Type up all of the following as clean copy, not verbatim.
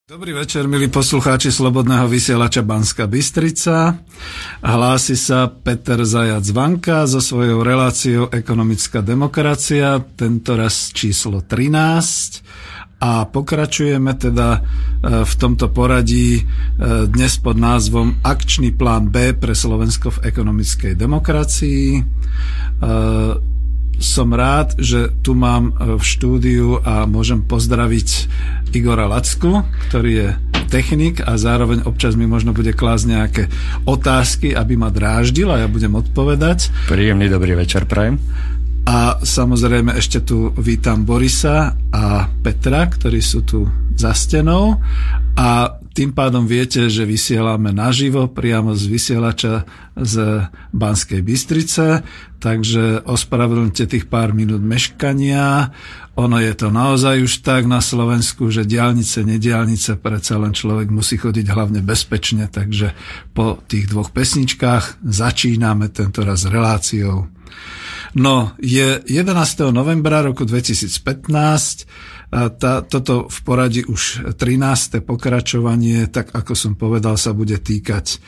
Dobrý večer, milí poslucháči Slobodného vysielača Banská Bystrica. Hlási sa Peter Zajac Vanka so svojou reláciou Ekonomická demokracia, tentoraz číslo 13. A pokračujeme teda v tomto poradí dnes pod názvom Akčný plán B pre Slovensko v ekonomickej demokracii. Som rád, že tu mám v štúdiu a môžem pozdraviť Igora Lacku, ktorý je technik a zároveň občas mi možno bude klásť nejaké otázky, aby ma dráždil a ja budem odpovedať. Príjemný dobrý večer prajem. A samozrejme ešte tu vítam Borisa a Petra, ktorí sú tu za stenou a tým pádom viete, že vysielame naživo priamo z vysielača z Banskej Bystrice, takže ospravedlňte tých pár minút meškania. Ono je to naozaj už tak na Slovensku, že diaľnice, nediaľnice, predsa len človek musí chodiť hlavne bezpečne, takže po tých dvoch pesničkách začíname tentoraz reláciou. No, je 11. novembra roku 2015, toto v poradí už 13. pokračovanie, tak ako som povedal, sa bude týkať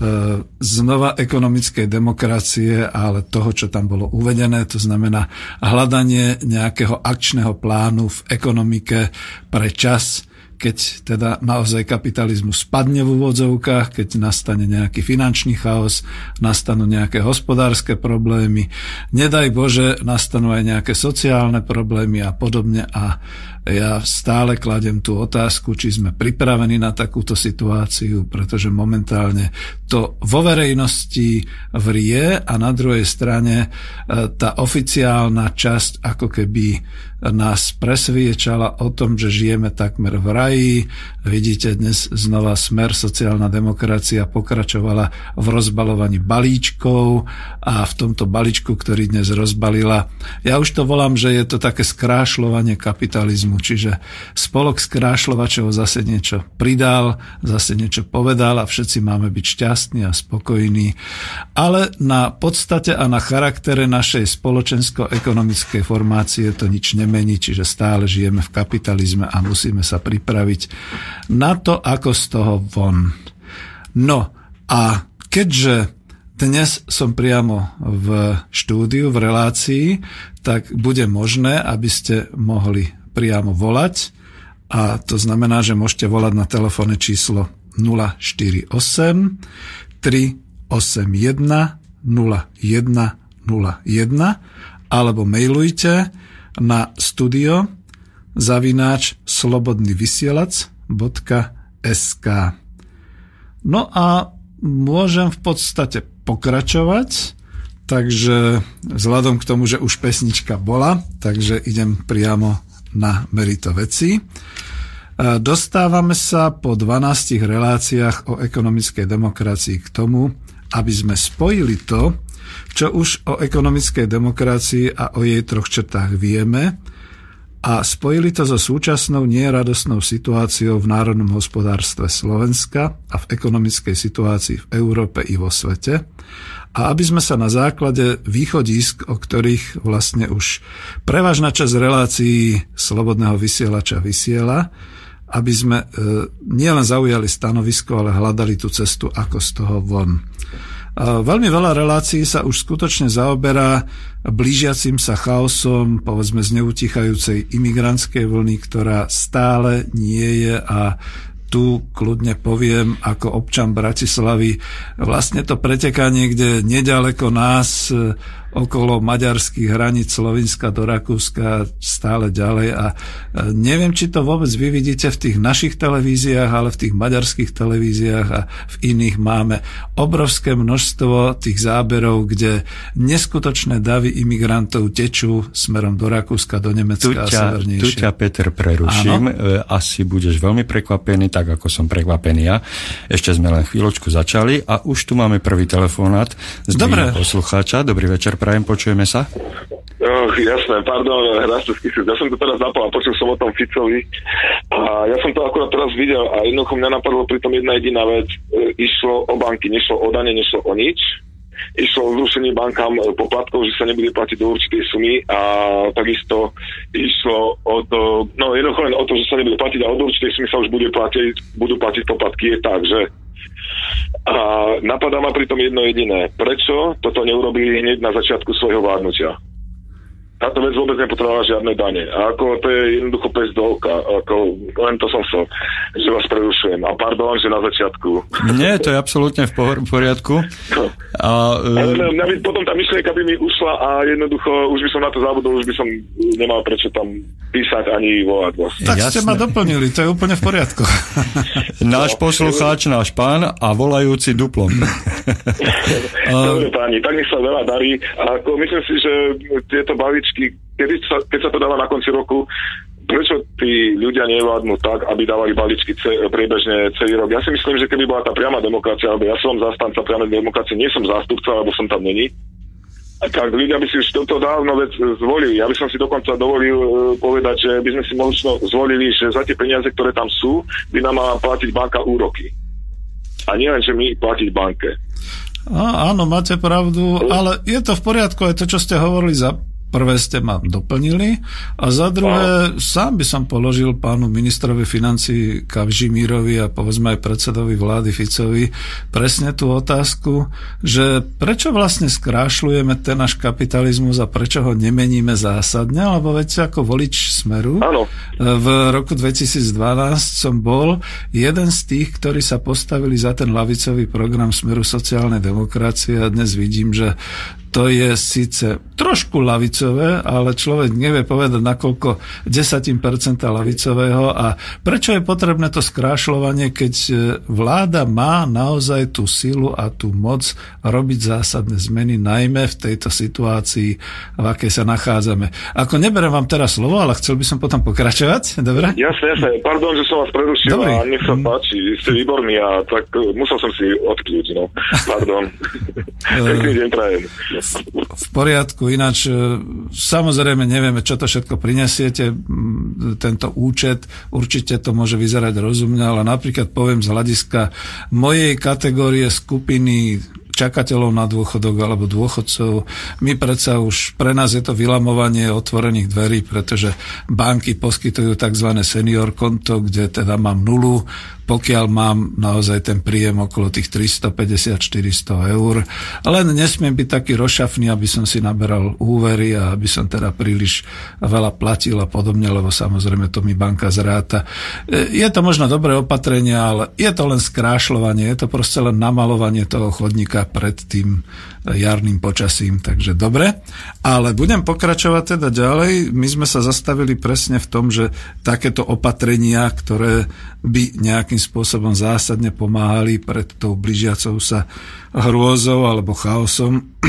znova ekonomickej demokracie, ale toho, čo tam bolo uvedené, to znamená hľadanie nejakého akčného plánu v ekonomike pre čas, keď teda naozaj kapitalizmus spadne v úvodzovkách, keď nastane nejaký finančný chaos, nastanú nejaké hospodárske problémy, nedaj Bože, nastanú aj nejaké sociálne problémy a podobne a ja stále kladem tú otázku, či sme pripravení na takúto situáciu, pretože momentálne to vo verejnosti vrie a na druhej strane tá oficiálna časť ako keby nás presviečala o tom, že žijeme takmer v raji. Vidíte, dnes znova Smer, sociálna demokracia pokračovala v rozbalovaní balíčkov a v tomto balíčku, ktorý dnes rozbalila, ja už to volám, že je to také skrášľovanie kapitalizmu, čiže spolok skrášľovačov zase niečo pridal, zase niečo povedal a všetci máme byť šťastní a spokojní. Ale na podstate a na charaktere našej spoločensko-ekonomickej formácie to nič nemení, čiže stále žijeme v kapitalizme a musíme sa pripraviť na to, ako z toho von. No a keďže dnes som priamo v štúdiu, v relácii, tak bude možné, aby ste mohli priamo volať a to znamená, že môžete volať na telefónne číslo 048 381 0101 alebo mailujte na studio@slobodnyvysielac.sk. No a môžem v podstate pokračovať, takže vzhľadom k tomu, že už pesnička bola, takže idem priamo na merito veci. Dostávame sa po 12 reláciách o ekonomickej demokracii k tomu, aby sme spojili to, čo už o ekonomickej demokracii a o jej troch črtách vieme a spojili to so súčasnou neradostnou situáciou v národnom hospodárstve Slovenska a v ekonomickej situácii v Európe i vo svete a aby sme sa na základe východisk, o ktorých vlastne už prevažná časť relácií Slobodného vysielača vysiela, aby sme nielen zaujali stanovisko, ale hľadali tú cestu, ako z toho von. Veľmi veľa relácií sa už skutočne zaoberá blížiacim sa chaosom, povedzme z neutichajúcej imigrantskej vlny, ktorá stále nie je a tu kľudne poviem ako občan Bratislavy, vlastne to preteká niekde nedaleko nás, okolo maďarských hraníc Slovenska do Rakúska, stále ďalej a neviem, či to vôbec vy vidíte v tých našich televíziách, ale v tých maďarských televíziách a v iných máme obrovské množstvo tých záberov, kde neskutočné davy imigrantov tečú smerom do Rakúska, do Nemecka a severnejšie. Tu ťa, Peter, preruším. Áno? Asi budeš veľmi prekvapený, tak ako som prekvapený ja. Ešte sme len chvíľočku začali a už tu máme prvý telefonát z poslucháča. Dobrý večer, prajem, počujeme sa. Jasné, pardon, Hrastevský sud. Ja som to teraz zapal a počul som o tom Ficovi a ja som to akurát teraz videl a jednoducho mňa napadlo pri tom jedna jediná vec. Išlo o banky, nešlo o dane, nešlo o nič. išlo o zrušenie bankám poplatkov, že sa nebude platiť do určitej sumy a takisto išlo o to, jednoducho len o to, že sa nebude platiť a od určitej sumy sa už budú platiť poplatky. Je tak, že a napadá ma pritom jedno jediné. Prečo toto neurobili hneď na začiatku svojho vládnutia? Táto vec vôbec nepotrebovala žiadne dane. A ako to je jednoducho pes do oka. Len to som chcel, že vás prerušujem. A pardon, že na začiatku. Nie, to je absolútne v poriadku. Mňa by potom tá myšlienka by mi ušla a jednoducho už by som na to zabudol, už by som nemal prečo tam písať ani volať vás. Tak ste ma doplnili, to je úplne v poriadku. Náš poslucháč, náš pán a volajúci duplom. Dobre páni, tak nech sa veľa darí. A myslím si, že tieto bavičky, keď sa to dáva na konci roku, prečo tí ľudia nevládnu tak, aby dávali balíčky priebežne celý rok? Ja si myslím, že keby bola tá priama demokracia, alebo ja som zastanca priamej demokracie, nie som zástupca, alebo som tam není, tak ľudia by si už toto dávno vec zvolili. Ja by som si dokonca dovolil povedať, že by sme si možno zvolili, že za tie peniaze, ktoré tam sú, by nám mala platiť banka úroky. A nie len, že my platiť banke. Áno, máte pravdu, ale je to v poriadku aj to, čo ste hovorili za prvé ste ma doplnili a za druhé sám by som položil pánu ministrovi financií Kažimírovi a povedzme aj predsedovi vlády Ficovi presne tú otázku, že prečo vlastne skrášľujeme ten náš kapitalizmus a prečo ho nemeníme zásadne, lebo veď ako volič Smeru v roku 2012 som bol jeden z tých, ktorí sa postavili za ten ľavicový program Smeru sociálnej demokracie a dnes vidím, že to je síce trošku ľavicové, ale človek nevie povedať, nakoľko 10% ľavicového a prečo je potrebné to skrášľovanie, keď vláda má naozaj tú silu a tú moc robiť zásadné zmeny, najmä v tejto situácii, v akej sa nachádzame. Ako neberiem vám teraz slovo, ale chcel by som potom pokračovať, dobre? Jasne. Pardon, že som vás prerušil a nech sa páči, ste výborní a tak musel som si odkľúť, Pardon. Pekný deň prajem. V poriadku, ináč samozrejme nevieme, čo to všetko prinesiete, tento účet, určite to môže vyzerať rozumne, ale napríklad poviem z hľadiska mojej kategórie skupiny čakateľov na dôchodok alebo dôchodcov. My predsa už, pre nás je to vylamovanie otvorených dverí, pretože banky poskytujú tzv. Senior konto, kde teda mám nulu, pokiaľ mám naozaj ten príjem okolo tých 350-400 eur. Len nesmiem byť taký rozšafný, aby som si naberal úvery a aby som teda príliš veľa platil a podobne, lebo samozrejme to mi banka zráta. Je to možno dobré opatrenie, ale je to len skrášľovanie, je to proste len namalovanie toho chodníka pred tým jarným počasím. Takže dobre, ale budem pokračovať teda ďalej. My sme sa zastavili presne v tom, že takéto opatrenia, ktoré by nejakým spôsobom zásadne pomáhali pred tou blížiacou sa hrôzou alebo chaosom,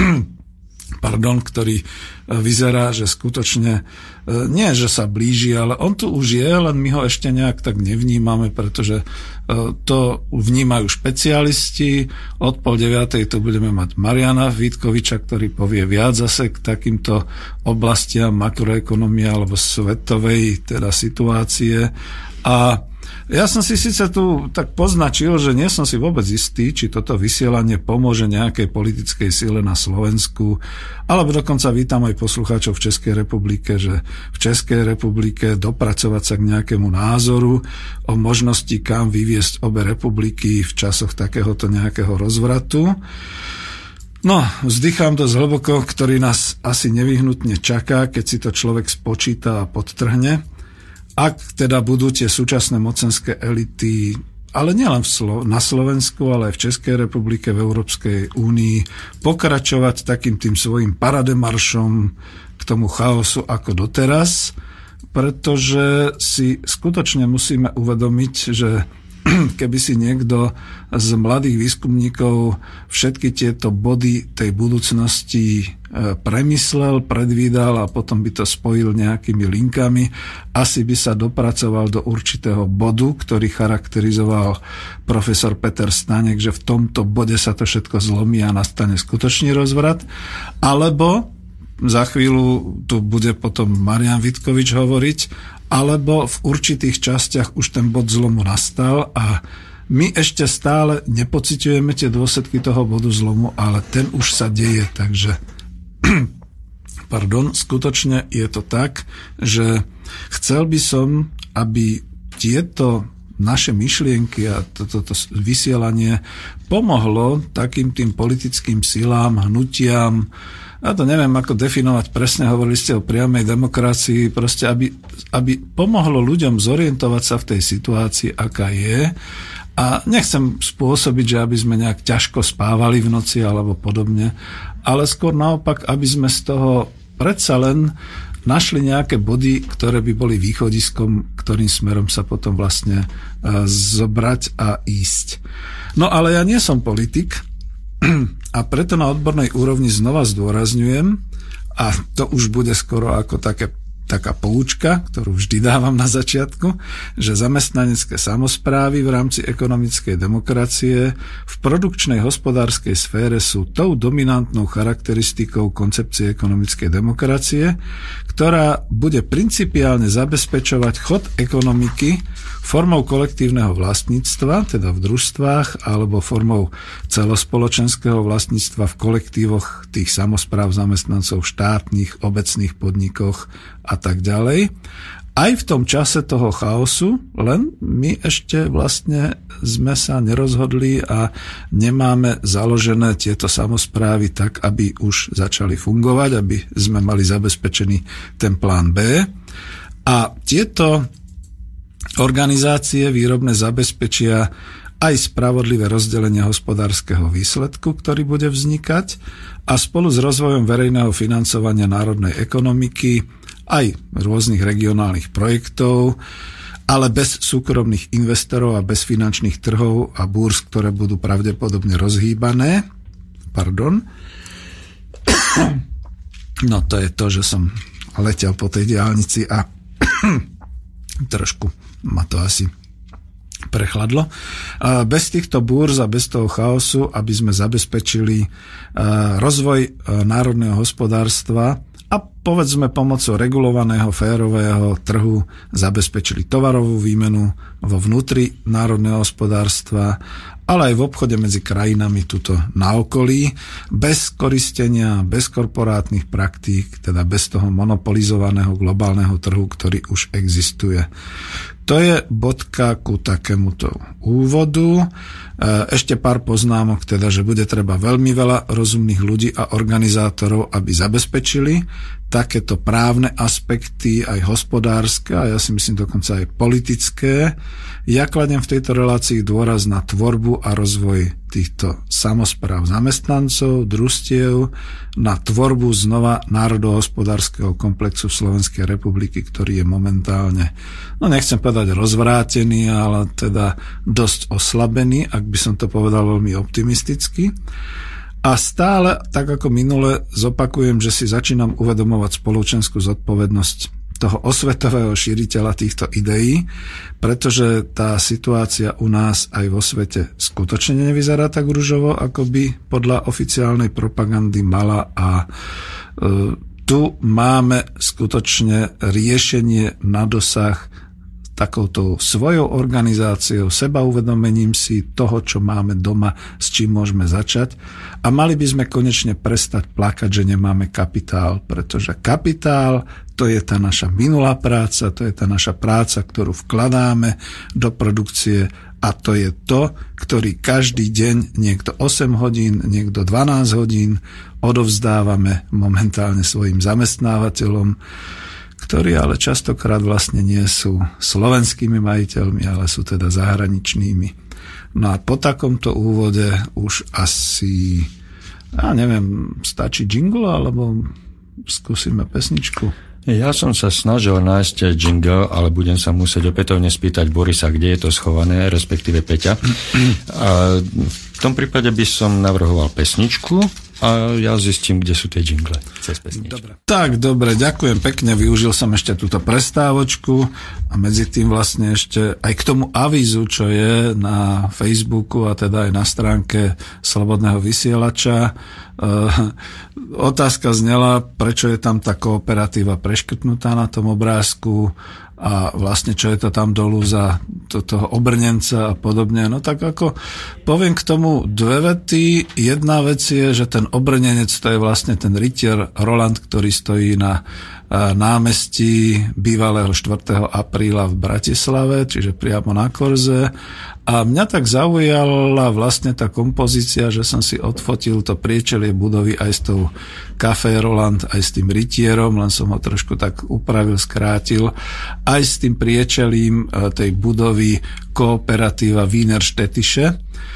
ktorý vyzerá, že skutočne nie, že sa blíži, ale on tu už je, len my ho ešte nejak tak nevnímame, pretože to vnímajú špecialisti. Od 8:30 tu budeme mať Mariana Vítkoviča, ktorý povie viac zase k takýmto oblastiam makroekonomie alebo svetovej teda situácie. A ja som si síce tu tak poznačil, že nie som si vôbec istý, či toto vysielanie pomôže nejakej politickej sile na Slovensku, alebo dokonca vítam aj poslucháčov v Českej republike, že v Českej republike dopracovať sa k nejakému názoru o možnosti, kam vyviesť obe republiky v časoch takéhoto nejakého rozvratu. No, vzdychám dosť hlboko, ktorý nás asi nevyhnutne čaká, keď si to človek spočíta a podtrhne. Ak teda budú tie súčasné mocenské elity, ale nielen na Slovensku, ale aj v Českej republike, v Európskej únii, pokračovať takým tým svojim parademaršom k tomu chaosu ako doteraz, pretože si skutočne musíme uvedomiť, že keby si niekto z mladých výskumníkov všetky tieto body tej budúcnosti premyslel, predvídal a potom by to spojil nejakými linkami, asi by sa dopracoval do určitého bodu, ktorý charakterizoval profesor Peter Staněk, že v tomto bode sa to všetko zlomí a nastane skutočný rozvrat, alebo za chvíľu tu bude potom Marian Vítkovič hovoriť, alebo v určitých častiach už ten bod zlomu nastal a My ešte stále nepociťujeme tie dôsledky toho bodu zlomu, ale ten už sa deje, takže skutočne je to tak, že chcel by som, aby tieto naše myšlienky a toto vysielanie pomohlo takým tým politickým silám, hnutiam, ja to neviem, ako definovať presne, hovorili ste o priamej demokracii, proste aby pomohlo ľuďom zorientovať sa v tej situácii, aká je. A nechcem spôsobiť, že aby sme nejak ťažko spávali v noci alebo podobne, ale skôr naopak, aby sme z toho predsa len našli nejaké body, ktoré by boli východiskom, ktorým smerom sa potom vlastne zobrať a ísť. No ale ja nie som politik a preto na odbornej úrovni znova zdôrazňujem, a to už bude skoro ako taká poučka, ktorú vždy dávam na začiatku, že zamestnanecké samosprávy v rámci ekonomickej demokracie v produkčnej hospodárskej sfére sú tou dominantnou charakteristikou koncepcie ekonomickej demokracie, ktorá bude principiálne zabezpečovať chod ekonomiky formou kolektívneho vlastníctva, teda v družstvách, alebo formou celospoločenského vlastníctva v kolektívoch tých samospráv zamestnancov štátnych, obecných podnikoch a tak ďalej. Aj v tom čase toho chaosu, len my ešte vlastne sme sa nerozhodli a nemáme založené tieto samosprávy tak, aby už začali fungovať, aby sme mali zabezpečený ten plán B. A tieto organizácie výrobné zabezpečia aj spravodlivé rozdelenie hospodárskeho výsledku, ktorý bude vznikať, a spolu s rozvojom verejného financovania národnej ekonomiky aj rôznych regionálnych projektov, ale bez súkromných investorov a bez finančných trhov a búrs, ktoré budú pravdepodobne rozhýbané. No to je to, že som letel po tej diaľnici a trošku ma to asi prechladlo. Bez týchto búrz a bez toho chaosu, aby sme zabezpečili rozvoj národného hospodárstva a povedzme pomocou regulovaného, férového trhu zabezpečili tovarovú výmenu vo vnútri národného hospodárstva, ale aj v obchode medzi krajinami tuto na okolí, bez koristenia, bez korporátnych praktík, teda bez toho monopolizovaného globálneho trhu, ktorý už existuje. To je bodka ku takémuto úvodu. Ešte pár poznámok, teda, že bude treba veľmi veľa rozumných ľudí a organizátorov, aby zabezpečili takéto právne aspekty, aj hospodárske, a ja si myslím dokonca aj politické. Ja kladiem v tejto relácii dôraz na tvorbu a rozvoj týchto samospráv zamestnancov, družstiev, na tvorbu znova národohospodárskeho komplexu Slovenskej republiky, ktorý je momentálne, no nechcem povedať rozvrátený, ale teda dosť oslabený, ak by som to povedal veľmi optimisticky. A stále, tak ako minule, zopakujem, že si začínam uvedomovať spoločenskú zodpovednosť toho osvetového šíriteľa týchto ideí, pretože tá situácia u nás aj vo svete skutočne nevyzerá tak ružovo, ako by podľa oficiálnej propagandy mala, a tu máme skutočne riešenie na dosah takouto svojou organizáciou, sebauvedomením si toho, čo máme doma, s čím môžeme začať. A mali by sme konečne prestať plakať, že nemáme kapitál, pretože kapitál, to je tá naša minulá práca, to je tá naša práca, ktorú vkladáme do produkcie, a to je to, ktorý každý deň, niekto 8 hodín, niekto 12 hodín, odovzdávame momentálne svojim zamestnávateľom, ktorí ale častokrát vlastne nie sú slovenskými majiteľmi, ale sú teda zahraničnými. No a po takomto úvode už asi, ja neviem, stačí jingle, alebo skúsime pesničku? Ja som sa snažil nájsť jingle, ale budem sa musieť opätovne spýtať Borisa, kde je to schované, respektíve Peťa. A v tom prípade by som navrhoval pesničku a ja zistím, kde sú tie jingle cez pesničku. Dobre. Tak, dobre, ďakujem pekne. Využil som ešte túto prestávočku a medzi tým vlastne ešte aj k tomu avízu, čo je na Facebooku a teda aj na stránke Slobodného vysielača. Otázka znela, prečo je tam tá kooperatíva preškrtnutá na tom obrázku. a vlastne čo je to tam dolu za toho obrnenca a podobne. No tak ako poviem k tomu dve vety. Jedna vec je, že ten obrnenec to je vlastne ten rytier Roland, ktorý stojí na námestí bývalého 4. apríla v Bratislave, čiže priamo na Korze. A mňa tak zaujala vlastne tá kompozícia, že som si odfotil to priečelie budovy aj s tou Café Roland, aj s tým rytierom, len som ho trošku tak upravil, skrátil, aj s tým priečelím tej budovy kooperatíva Wiener Städtische.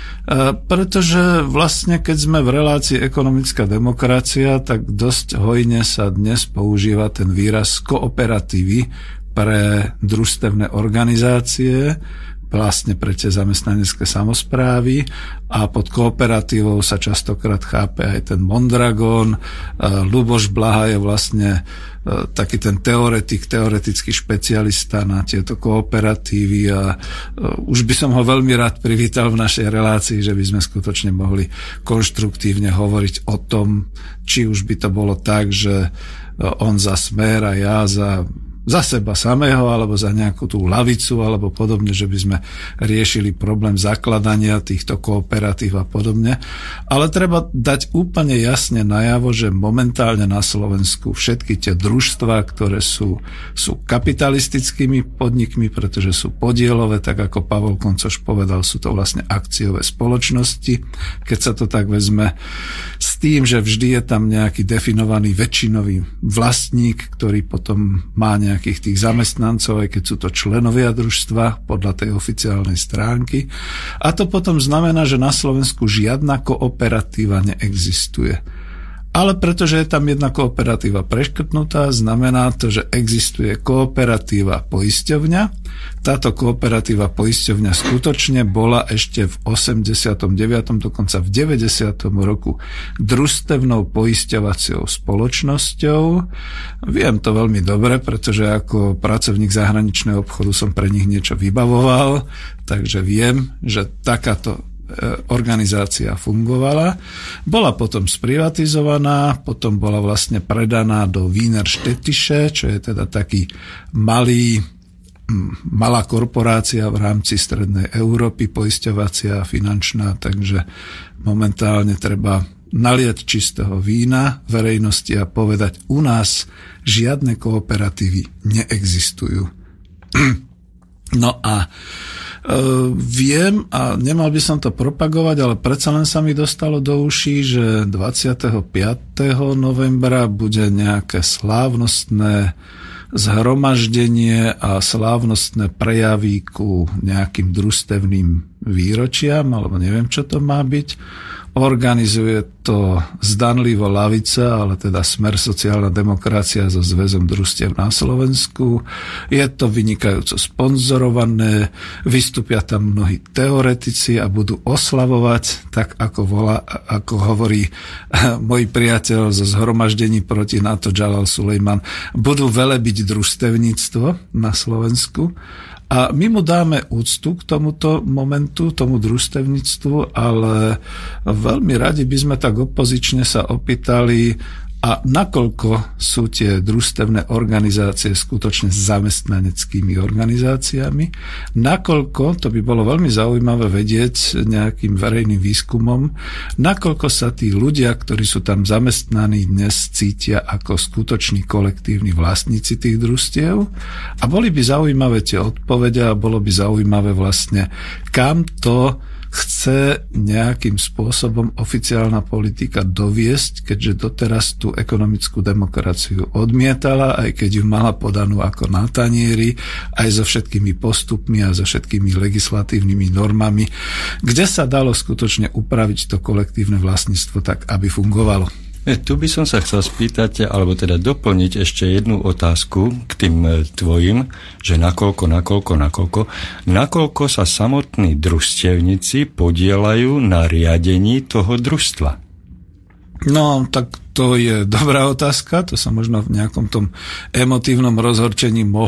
Pretože vlastne keď sme v relácii ekonomická demokracia, tak dosť hojne sa dnes používa ten výraz kooperatívy pre družstevné organizácie, vlastne pre tie zamestnanecké samosprávy, a pod kooperatívou sa častokrát chápe aj ten Mondragon. Ľuboš Blaha je vlastne taký ten teoretický špecialista na tieto kooperatívy a už by som ho veľmi rád privítal v našej relácii, že by sme skutočne mohli konštruktívne hovoriť o tom, či už by to bolo tak, že on za Smer a ja za seba samého, alebo za nejakú tú lavicu, alebo podobne, že by sme riešili problém zakladania týchto kooperatív a podobne. Ale treba dať úplne jasne najavo, že momentálne na Slovensku všetky tie družstvá, ktoré sú kapitalistickými podnikmi, pretože sú podielové, tak ako Pavol Koncoš povedal, sú to vlastne akciové spoločnosti. Keď sa to tak vezme s tým, že vždy je tam nejaký definovaný väčšinový vlastník, ktorý potom má nejakých tých zamestnancov, aj keď sú to členovia družstva podľa tej oficiálnej stránky. A to potom znamená, že na Slovensku žiadna kooperatíva neexistuje. Ale pretože je tam jedna kooperatíva preškrtnutá, znamená to, že existuje kooperatíva poisťovňa. Táto kooperatíva poisťovňa skutočne bola ešte v 89., dokonca v 90. roku družstevnou poisťovacou spoločnosťou. Viem to veľmi dobre, pretože ako pracovník zahraničného obchodu som pre nich niečo vybavoval, takže viem, že takáto organizácia fungovala. Bola potom sprivatizovaná, potom bola vlastne predaná do Wiener Städtische, čo je teda taký malá korporácia v rámci strednej Európy, poisťovacia a finančná, takže momentálne treba naliať čistého vína verejnosti a povedať, u nás žiadne kooperatívy neexistujú. No a viem, a nemal by som to propagovať, ale predsa len sa mi dostalo do uší, že 25. novembra bude nejaké slávnostné zhromaždenie a slávnostné prejavy ku nejakým družstevným výročiam, alebo neviem, čo to má byť. Organizuje to zdanlivo lavica, ale teda Smer sociálna demokracia so Zväzom družstiev na Slovensku. Je to vynikajúco sponzorované, vystúpia tam mnohí teoretici a budú oslavovať, tak ako hovorí môj priateľ zo zhromaždení proti NATO Jalal Sulejman, budú velebiť družstevníctvo na Slovensku. A my mu dáme úctu k tomuto momentu, tomu družstevníctvu, ale veľmi radi by sme tak opozične sa opýtali, a nakoľko sú tie družstevné organizácie skutočne zamestnaneckými organizáciami, nakoľko, to by bolo veľmi zaujímavé vedieť nejakým verejným výskumom, nakoľko sa tí ľudia, ktorí sú tam zamestnaní, dnes cítia ako skutoční kolektívni vlastníci tých družstiev. A boli by zaujímavé tie odpovede a bolo by zaujímavé vlastne, kam to chce nejakým spôsobom oficiálna politika doviesť, keďže doteraz tú ekonomickú demokraciu odmietala, aj keď ju mala podanú ako na tanieri, aj so všetkými postupmi a so všetkými legislatívnymi normami, kde sa dalo skutočne upraviť to kolektívne vlastníctvo tak, aby fungovalo. Tu by som sa chcel spýtať, alebo teda doplniť ešte jednu otázku k tým tvojim, že nakoľko sa samotní družstevníci podielajú na riadení toho družstva? No, tak to je dobrá otázka, to sa možno v nejakom tom emotívnom rozhorčení mohol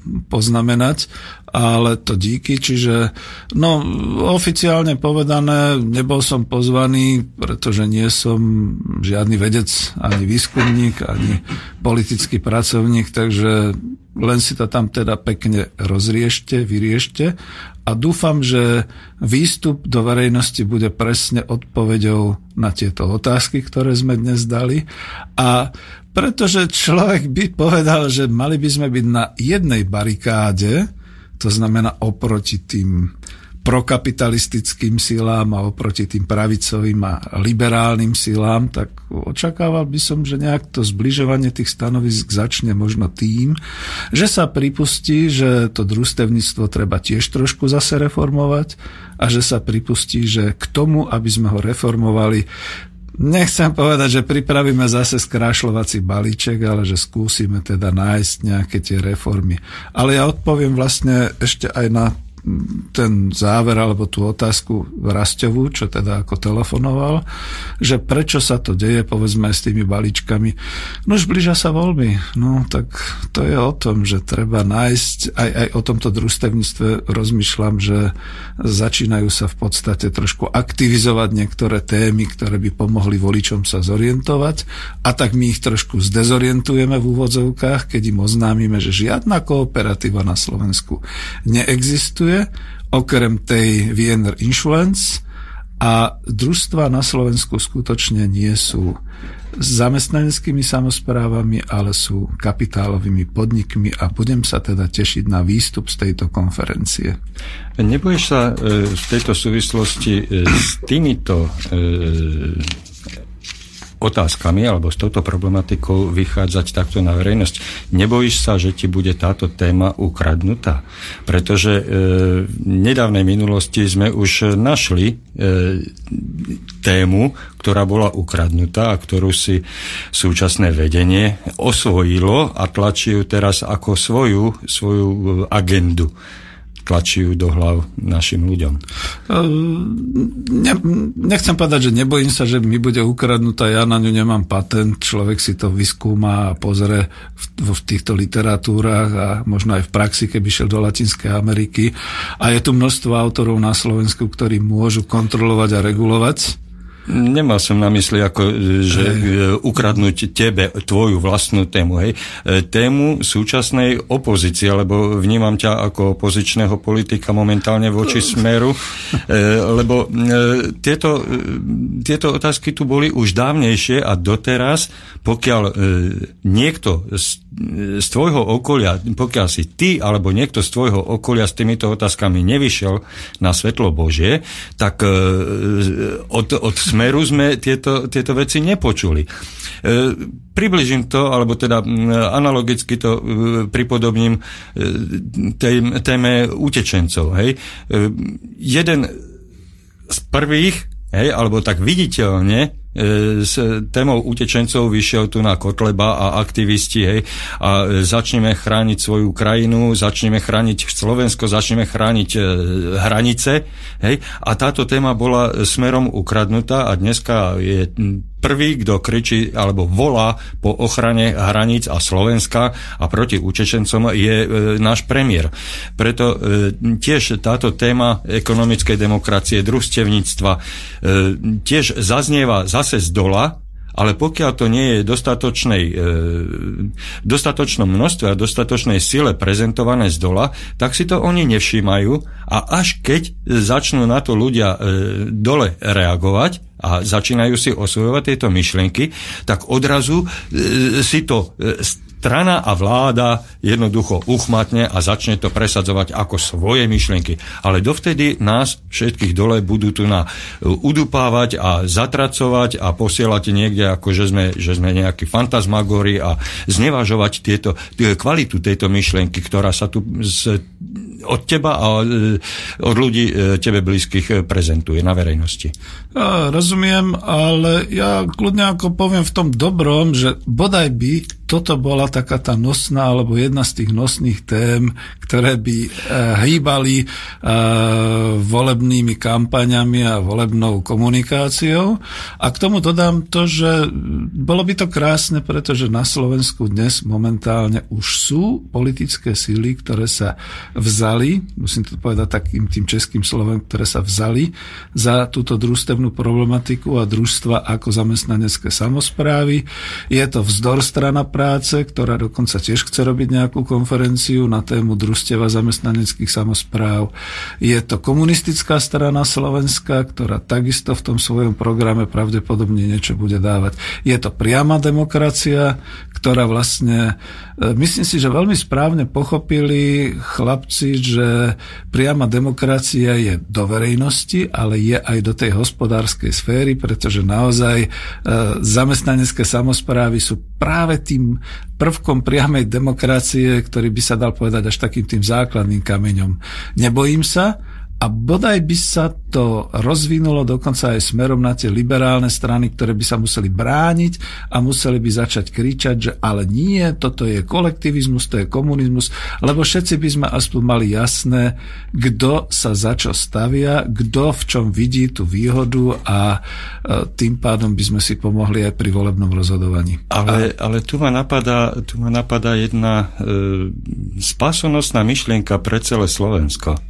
poznamenať, ale to díky, čiže oficiálne povedané, nebol som pozvaný, pretože nie som žiadny vedec, ani výskumník, ani politický pracovník, takže len si to tam teda pekne vyriešte a dúfam, že výstup do verejnosti bude presne odpoveďou na tieto otázky, ktoré sme dnes dali, a pretože človek by povedal, že mali by sme byť na jednej barikáde, to znamená oproti tým prokapitalistickým silám a oproti tým pravicovým a liberálnym silám, tak očakával by som, že nejak to zbližovanie tých stanovisk začne možno tým, že sa pripustí, že to družstevníctvo treba tiež trošku zase reformovať a že sa pripustí, že k tomu, aby sme ho reformovali, nechcem povedať, že pripravíme zase skrášľovací balíček, ale že skúsime teda nájsť nejaké tie reformy. Ale ja odpoviem vlastne ešte aj na ten záver alebo tú otázku Rasťovú, čo teda ako telefonoval, že prečo sa to deje, povedzme aj s tými balíčkami. No už blížia sa voľby. No tak to je o tom, že treba nájsť, aj o tomto družstevníctve rozmýšľam, že začínajú sa v podstate trošku aktivizovať niektoré témy, ktoré by pomohli voličom sa zorientovať, a tak my ich trošku zdezorientujeme v úvodzovkách, keď im oznámime, že žiadna kooperatíva na Slovensku neexistuje, okrem tej Wiener Insurance, a družstvá na Slovensku skutočne nie sú zamestnaneckými samosprávami, ale sú kapitálovými podnikmi, a budem sa teda tešiť na výstup z tejto konferencie. Nebojíš sa v tejto súvislosti s týmito otázkami alebo s touto problematikou vychádzať takto na verejnosť? Nebojíš sa, že ti bude táto téma ukradnutá? Pretože v nedávnej minulosti sme už našli tému, ktorá bola ukradnutá a ktorú si súčasné vedenie osvojilo a tlačí ju teraz ako svoju agendu. Tlačí ju do hlav našim ľuďom. Nechcem povedať, že nebojím sa, že mi bude ukradnutá, ja na ňu nemám patent, človek si to vyskúma a pozrie v týchto literatúrach a možno aj v praxi, keby šiel do Latinskej Ameriky. A je tu množstvo autorov na Slovensku, ktorí môžu kontrolovať a regulovať. Nemal som na mysli, že ukradnúť tebe tvoju vlastnú tému, hej. Tému súčasnej opozície, lebo vnímam ťa ako opozičného politika momentálne voči Smeru, lebo tieto otázky tu boli už dávnejšie a doteraz, pokiaľ niekto z tvojho okolia, pokiaľ si ty alebo niekto z tvojho okolia s týmito otázkami nevyšiel na svetlo Božie, tak od Smeru sme tieto veci nepočuli. Približím to, alebo teda analogicky to pripodobním téme utečencov. Hej. Jeden z prvých, alebo tak viditeľne, s témou utečencov vyšiel tu na Kotleba a aktivisti, a začneme chrániť svoju krajinu, začneme chrániť Slovensko, začneme chrániť hranice, a táto téma bola Smerom ukradnutá a dneska je prvý, kto kričí alebo volá po ochrane hraníc a Slovenska a proti utečencom, je náš premiér. Preto tiež táto téma ekonomickej demokracie, družstevníctva tiež zaznieva zase z dola, ale pokiaľ to nie je dostatočnom množstve a dostatočnej sile prezentované z dola, tak si to oni nevšímajú, a až keď začnú na to ľudia dole reagovať a začínajú si osvojovať tieto myšlienky, tak odrazu si to strana a vláda jednoducho uchmatne a začne to presadzovať ako svoje myšlienky. Ale dovtedy nás všetkých dole budú tu udupávať a zatracovať a posielať niekde, ako že sme nejakí fantasmagóri, a znevažovať kvalitu tejto myšlienky, ktorá sa tu od teba a od ľudí tebe blízkych prezentuje na verejnosti. Ja rozumiem, ale ja kľudne ako poviem v tom dobrom, že bodaj by toto bola taká tá nosná, alebo jedna z tých nosných tém, ktoré by hýbali volebnými kampaňami a volebnou komunikáciou. A k tomu dodám to, že bolo by to krásne, pretože na Slovensku dnes momentálne už sú politické síly, ktoré sa vzali, musím to povedať takým tým českým slovom, ktoré sa vzali za túto družstevnú problematiku a družstva ako zamestnanecké samosprávy. Je to Vzdor strana práce, ktorá dokonca tiež chce robiť nejakú konferenciu na tému družsteva zamestnaneckých samospráv. Je to Komunistická strana Slovenska, ktorá takisto v tom svojom programe pravdepodobne niečo bude dávať. Je to Priama demokracia, ktorá vlastne, myslím si, že veľmi správne pochopili chlapci, že priama demokracia je do verejnosti, ale je aj do tej hospodárskej sféry, pretože naozaj zamestnanecké samosprávy sú práve tým prvkom priamej demokracie, ktorý by sa dal povedať až takým tým základným kameňom. Nebojím sa, a bodaj by sa to rozvinulo dokonca aj smerom na tie liberálne strany, ktoré by sa museli brániť a museli by začať kričať, že ale nie, toto je kolektivizmus, to je komunizmus, lebo všetci by sme aspoň mali jasné, kto sa za čo stavia, kto v čom vidí tú výhodu a tým pádom by sme si pomohli aj pri volebnom rozhodovaní. Ale tu ma napadá jedna spásonosná myšlienka pre celé Slovensko.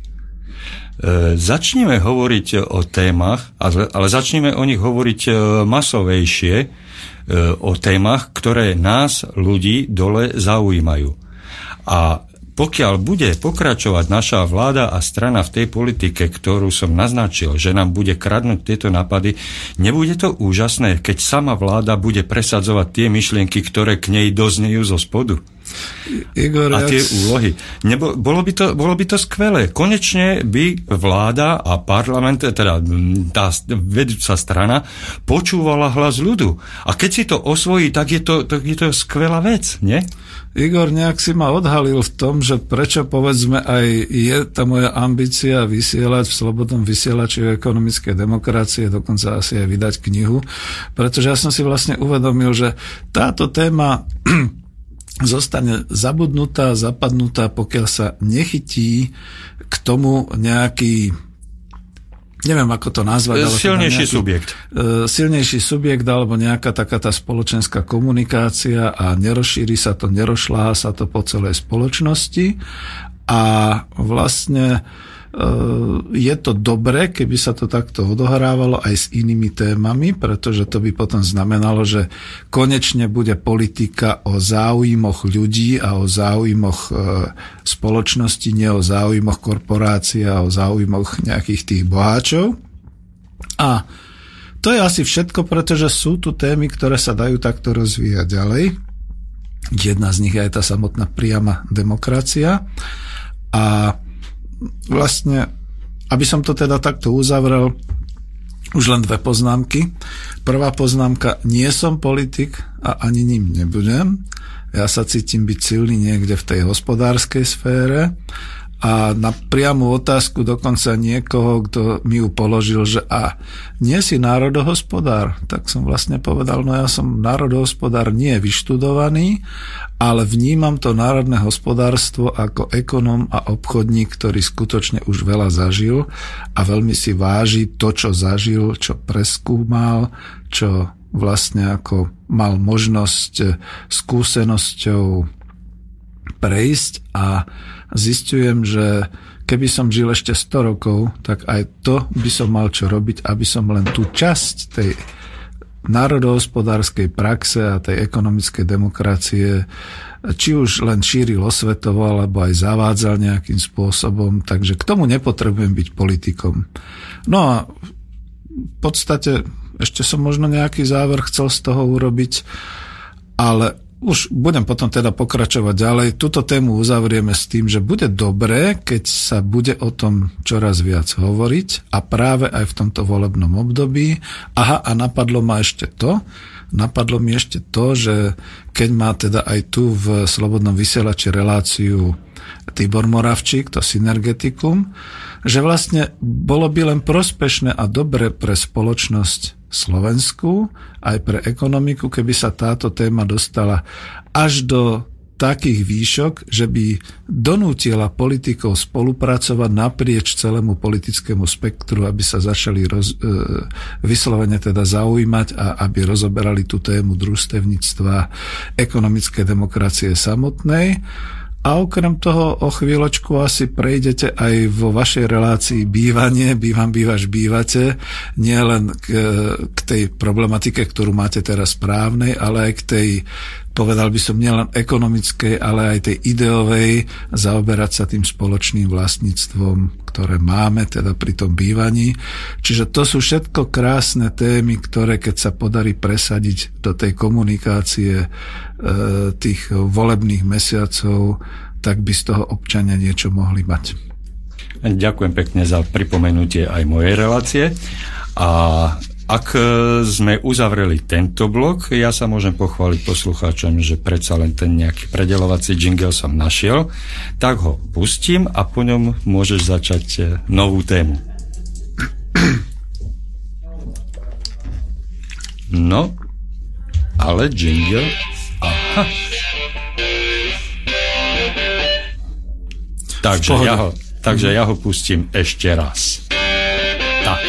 Začneme hovoriť o témach, ale začneme o nich hovoriť masovejšie, o témach, ktoré nás, ľudí, dole zaujímajú. A pokiaľ bude pokračovať naša vláda a strana v tej politike, ktorú som naznačil, že nám bude kradnúť tieto nápady, nebude to úžasné, keď sama vláda bude presadzovať tie myšlienky, ktoré k nej doznejú zo spodu? Igor, a tie úlohy. Bolo by to skvelé. Konečne by vláda a parlament, teda tá vedúca strana, počúvala hlas ľudu. A keď si to osvojí, tak je to skvelá vec, nie? Igor, nejak si ma odhalil v tom, že prečo, povedzme, aj je tá moja ambícia vysielať v Slobodnom vysielači o ekonomickej demokracie, dokonca asi aj vydať knihu, pretože ja som si vlastne uvedomil, že táto téma zostane zabudnutá, zapadnutá, pokiaľ sa nechytí k tomu nejaký, neviem ako to nazvať, ale silnejší subjekt. Silnejší subjekt alebo nejaká taká tá spoločenská komunikácia a nerozšíri sa to, nerozšľahá sa to po celej spoločnosti a vlastne je to dobre, keby sa to takto odohrávalo aj s inými témami, pretože to by potom znamenalo, že konečne bude politika o záujmoch ľudí a o záujmoch spoločnosti, nie o záujmoch korporácií a o záujmoch nejakých tých boháčov. A to je asi všetko, pretože sú tu témy, ktoré sa dajú takto rozvíjať ďalej. Jedna z nich je aj tá samotná priama demokracia. A vlastne, aby som to teda takto uzavrel, už len dve poznámky. Prvá poznámka, nie som politik a ani ním nebudem. Ja sa cítim byť silný niekde v tej hospodárskej sfére a na priamu otázku dokonca niekoho, kto mi ju položil, že nie si národohospodár, tak som vlastne povedal, no ja som národohospodár nie vyštudovaný, ale vnímam to národné hospodárstvo ako ekonóm a obchodník, ktorý skutočne už veľa zažil a veľmi si váži to, čo zažil, čo preskúmal, čo vlastne ako mal možnosť skúsenosťou prejsť a zistujem, že keby som žil ešte 100 rokov, tak aj to by som mal čo robiť, aby som len tú časť tej národohospodárskej praxe a tej ekonomickej demokracie či už len šíril osvetovo, alebo aj zavádzal nejakým spôsobom, takže k tomu nepotrebujem byť politikom. No a v podstate ešte som možno nejaký záver chcel z toho urobiť, ale už budem potom teda pokračovať ďalej. Túto tému uzavrieme s tým, že bude dobré, keď sa bude o tom čoraz viac hovoriť a práve aj v tomto volebnom období. Aha, a napadlo mi ešte to, že keď má teda aj tu v Slobodnom vysielači reláciu Tibor Moravčík, to Synergetikum, že vlastne bolo by len prospešné a dobre pre spoločnosť, Slovensku, aj pre ekonomiku, keby sa táto téma dostala až do takých výšok, že by donútila politikov spolupracovať naprieč celému politickému spektru, aby sa začali vyslovene teda zaujímať a aby rozoberali tú tému družstevníctva, ekonomické demokracie samotnej. A okrem toho o chvíľočku asi prejdete aj vo vašej relácii bývanie, bývaš, bývate, nie len k tej problematike, ktorú máte teraz správnej, ale aj k tej, povedal by som, nielen ekonomickej, ale aj tej ideovej, zaoberať sa tým spoločným vlastníctvom, ktoré máme teda pri tom bývaní. Čiže to sú všetko krásne témy, ktoré keď sa podarí presadiť do tej komunikácie tých volebných mesiacov, tak by z toho občania niečo mohli mať. Ďakujem pekne za pripomenutie aj mojej relácie. A ak sme uzavreli tento blok, ja sa môžem pochváliť poslucháčom, že predsa len ten nejaký predelovací jingle som našiel, tak ho pustím a po ňom môžeš začať novú tému. No, ale jingle... Aha. Takže ja ho pustím ešte raz. Tak.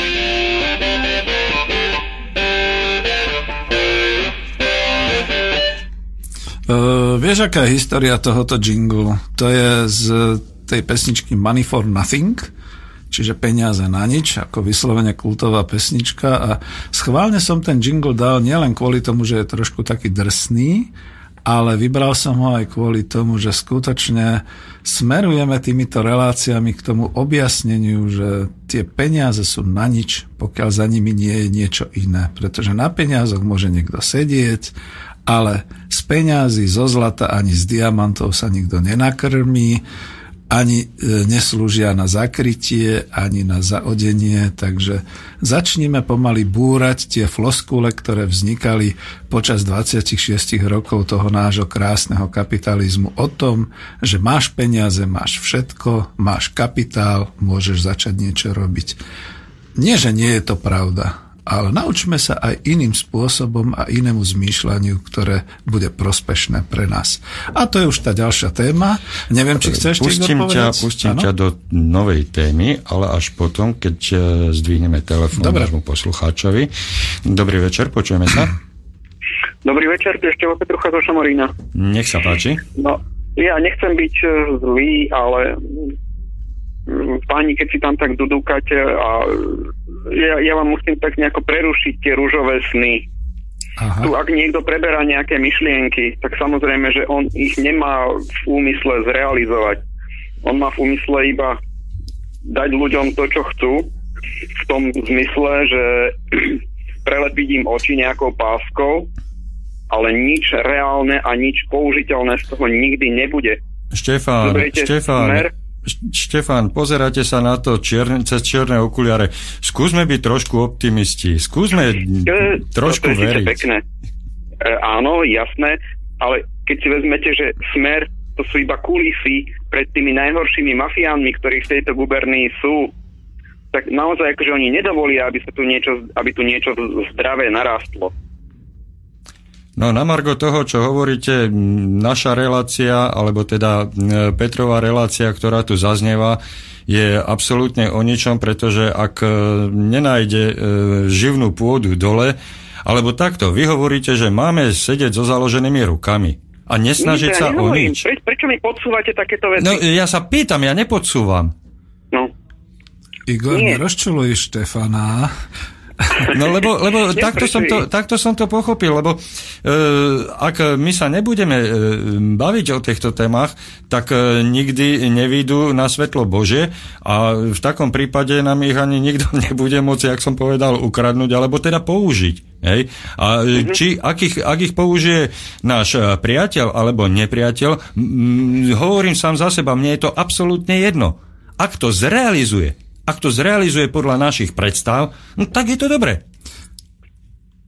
Vieš, aká je história tohoto jinglu? To je z tej pesničky Money for Nothing, čiže peniaze na nič, ako vyslovene kultová pesnička, a schválne som ten jingle dal nielen kvôli tomu, že je trošku taký drsný, ale vybral som ho aj kvôli tomu, že skutočne smerujeme týmito reláciami k tomu objasneniu, že tie peniaze sú na nič, pokiaľ za nimi nie je niečo iné. Pretože na peniazoch môže niekto sedieť, ale z peňazí, zo zlata ani z diamantov sa nikto nenakrmí, ani neslúžia na zakrytie, ani na zaodenie, takže začníme pomaly búrať tie floskule, ktoré vznikali počas 26 rokov toho nášho krásneho kapitalizmu o tom, že máš peniaze, máš všetko, máš kapitál, môžeš začať niečo robiť. Nie, že nie je to pravda, ale naučme sa aj iným spôsobom a inému zmýšľaniu, ktoré bude prospešné pre nás. A to je už tá ďalšia téma. Neviem, či chceš Pustím ťa do novej témy, ale až potom, keď zdvihneme telefón nášmu poslucháčovi. Dobrý večer, počujeme sa. Dobrý večer, tu ešte Petrucha zo Šamorína. Nech sa páči. No, ja nechcem byť zlý, ale páni, keď si tam tak dudúkate a ja vám musím tak nejako prerušiť tie ružové sny. Aha. Tu ak niekto preberá nejaké myšlienky, tak samozrejme, že on ich nemá v úmysle zrealizovať. On má v úmysle iba dať ľuďom to, čo chcú, v tom zmysle, že prelepiť im oči nejakou páskou, ale nič reálne a nič použiteľné z toho nikdy nebude. Štefán, pozerajte sa na to cez čierne okuliare. Skúsme byť trošku optimisti. Skúsme trošku veriť. Pekné. Áno, jasné, ale keď si vezmete, že Smer to sú iba kulisy pred tými najhoršími mafiánmi, ktorí v tejto gubernii sú, tak naozaj akože oni nedovolia, aby tu niečo zdravé narástlo. No na margo toho, čo hovoríte, naša relácia, alebo teda Petrová relácia, ktorá tu zaznieva, je absolútne o ničom, pretože ak nenájde živnú pôdu dole, alebo takto, vy hovoríte, že máme sedieť so založenými rukami a nesnažiť sa o nič. Prečo mi podsúvate takéto veci? No ja sa pýtam, ja nepodsúvam. No. Igor, nerozčuluj Štefana. No lebo takto som to pochopil, lebo ak my sa nebudeme baviť o týchto témach, tak nikdy nevídu na svetlo Božie a v takom prípade nám ich ani nikto nebude môcť, jak som povedal, ukradnúť alebo teda použiť. Hej? A ak ich použije náš priateľ alebo nepriateľ, hovorím sám za seba, mne je to absolútne jedno. Ak to zrealizuje podľa našich predstav, no tak je to dobre.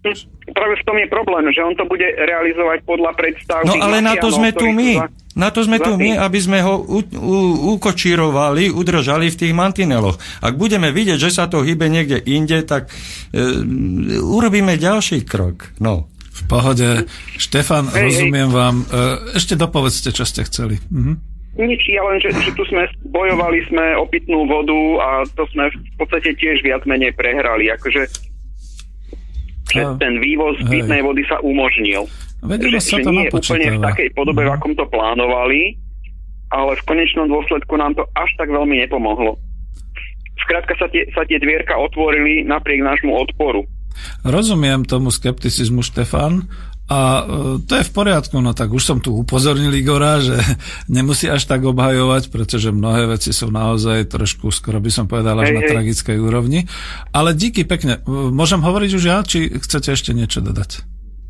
Práve v tom je problém, že on to bude realizovať podľa predstav. No ale na to sme tu my. Na to sme tu my, aby sme ho ukočírovali, udržali v tých mantineloch. Ak budeme vidieť, že sa to hýbe niekde inde, tak urobíme ďalší krok. No. V pohode. Štefan, rozumiem vám. Ešte dopovedzte, čo ste chceli. Nič, ja len, že tu sme bojovali sme o pitnú vodu a to sme v podstate tiež viac menej prehrali. Akože že ten vývoz pitnej vody sa umožnil. Že nie je úplne v takej podobe, v akom to plánovali, ale v konečnom dôsledku nám to až tak veľmi nepomohlo. Skrátka sa tie dvierka otvorili napriek nášmu odporu. Rozumiem tomu skepticizmu, Štefan, a to je v poriadku, no tak už som tu upozornil Igora, že nemusí až tak obhajovať, pretože mnohé veci sú naozaj trošku, skoro by som povedal, až na tragickej úrovni. Ale díky pekne. Môžem hovoriť už ja, či chcete ešte niečo dodať?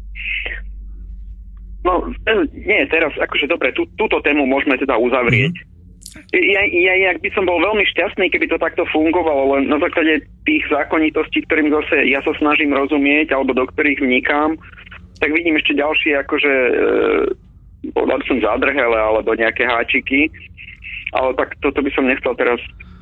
No, nie, teraz, akože dobre, túto tému môžeme teda uzavrieť. Ja by som bol veľmi šťastný, keby to takto fungovalo, len na základe tých zákonitostí, ktorým zase ja sa snažím rozumieť, alebo do ktorých vnikám, tak vidím ešte ďalšie, akože povedal som zádrhele, alebo nejaké háčiky, ale tak toto by som nechcel teraz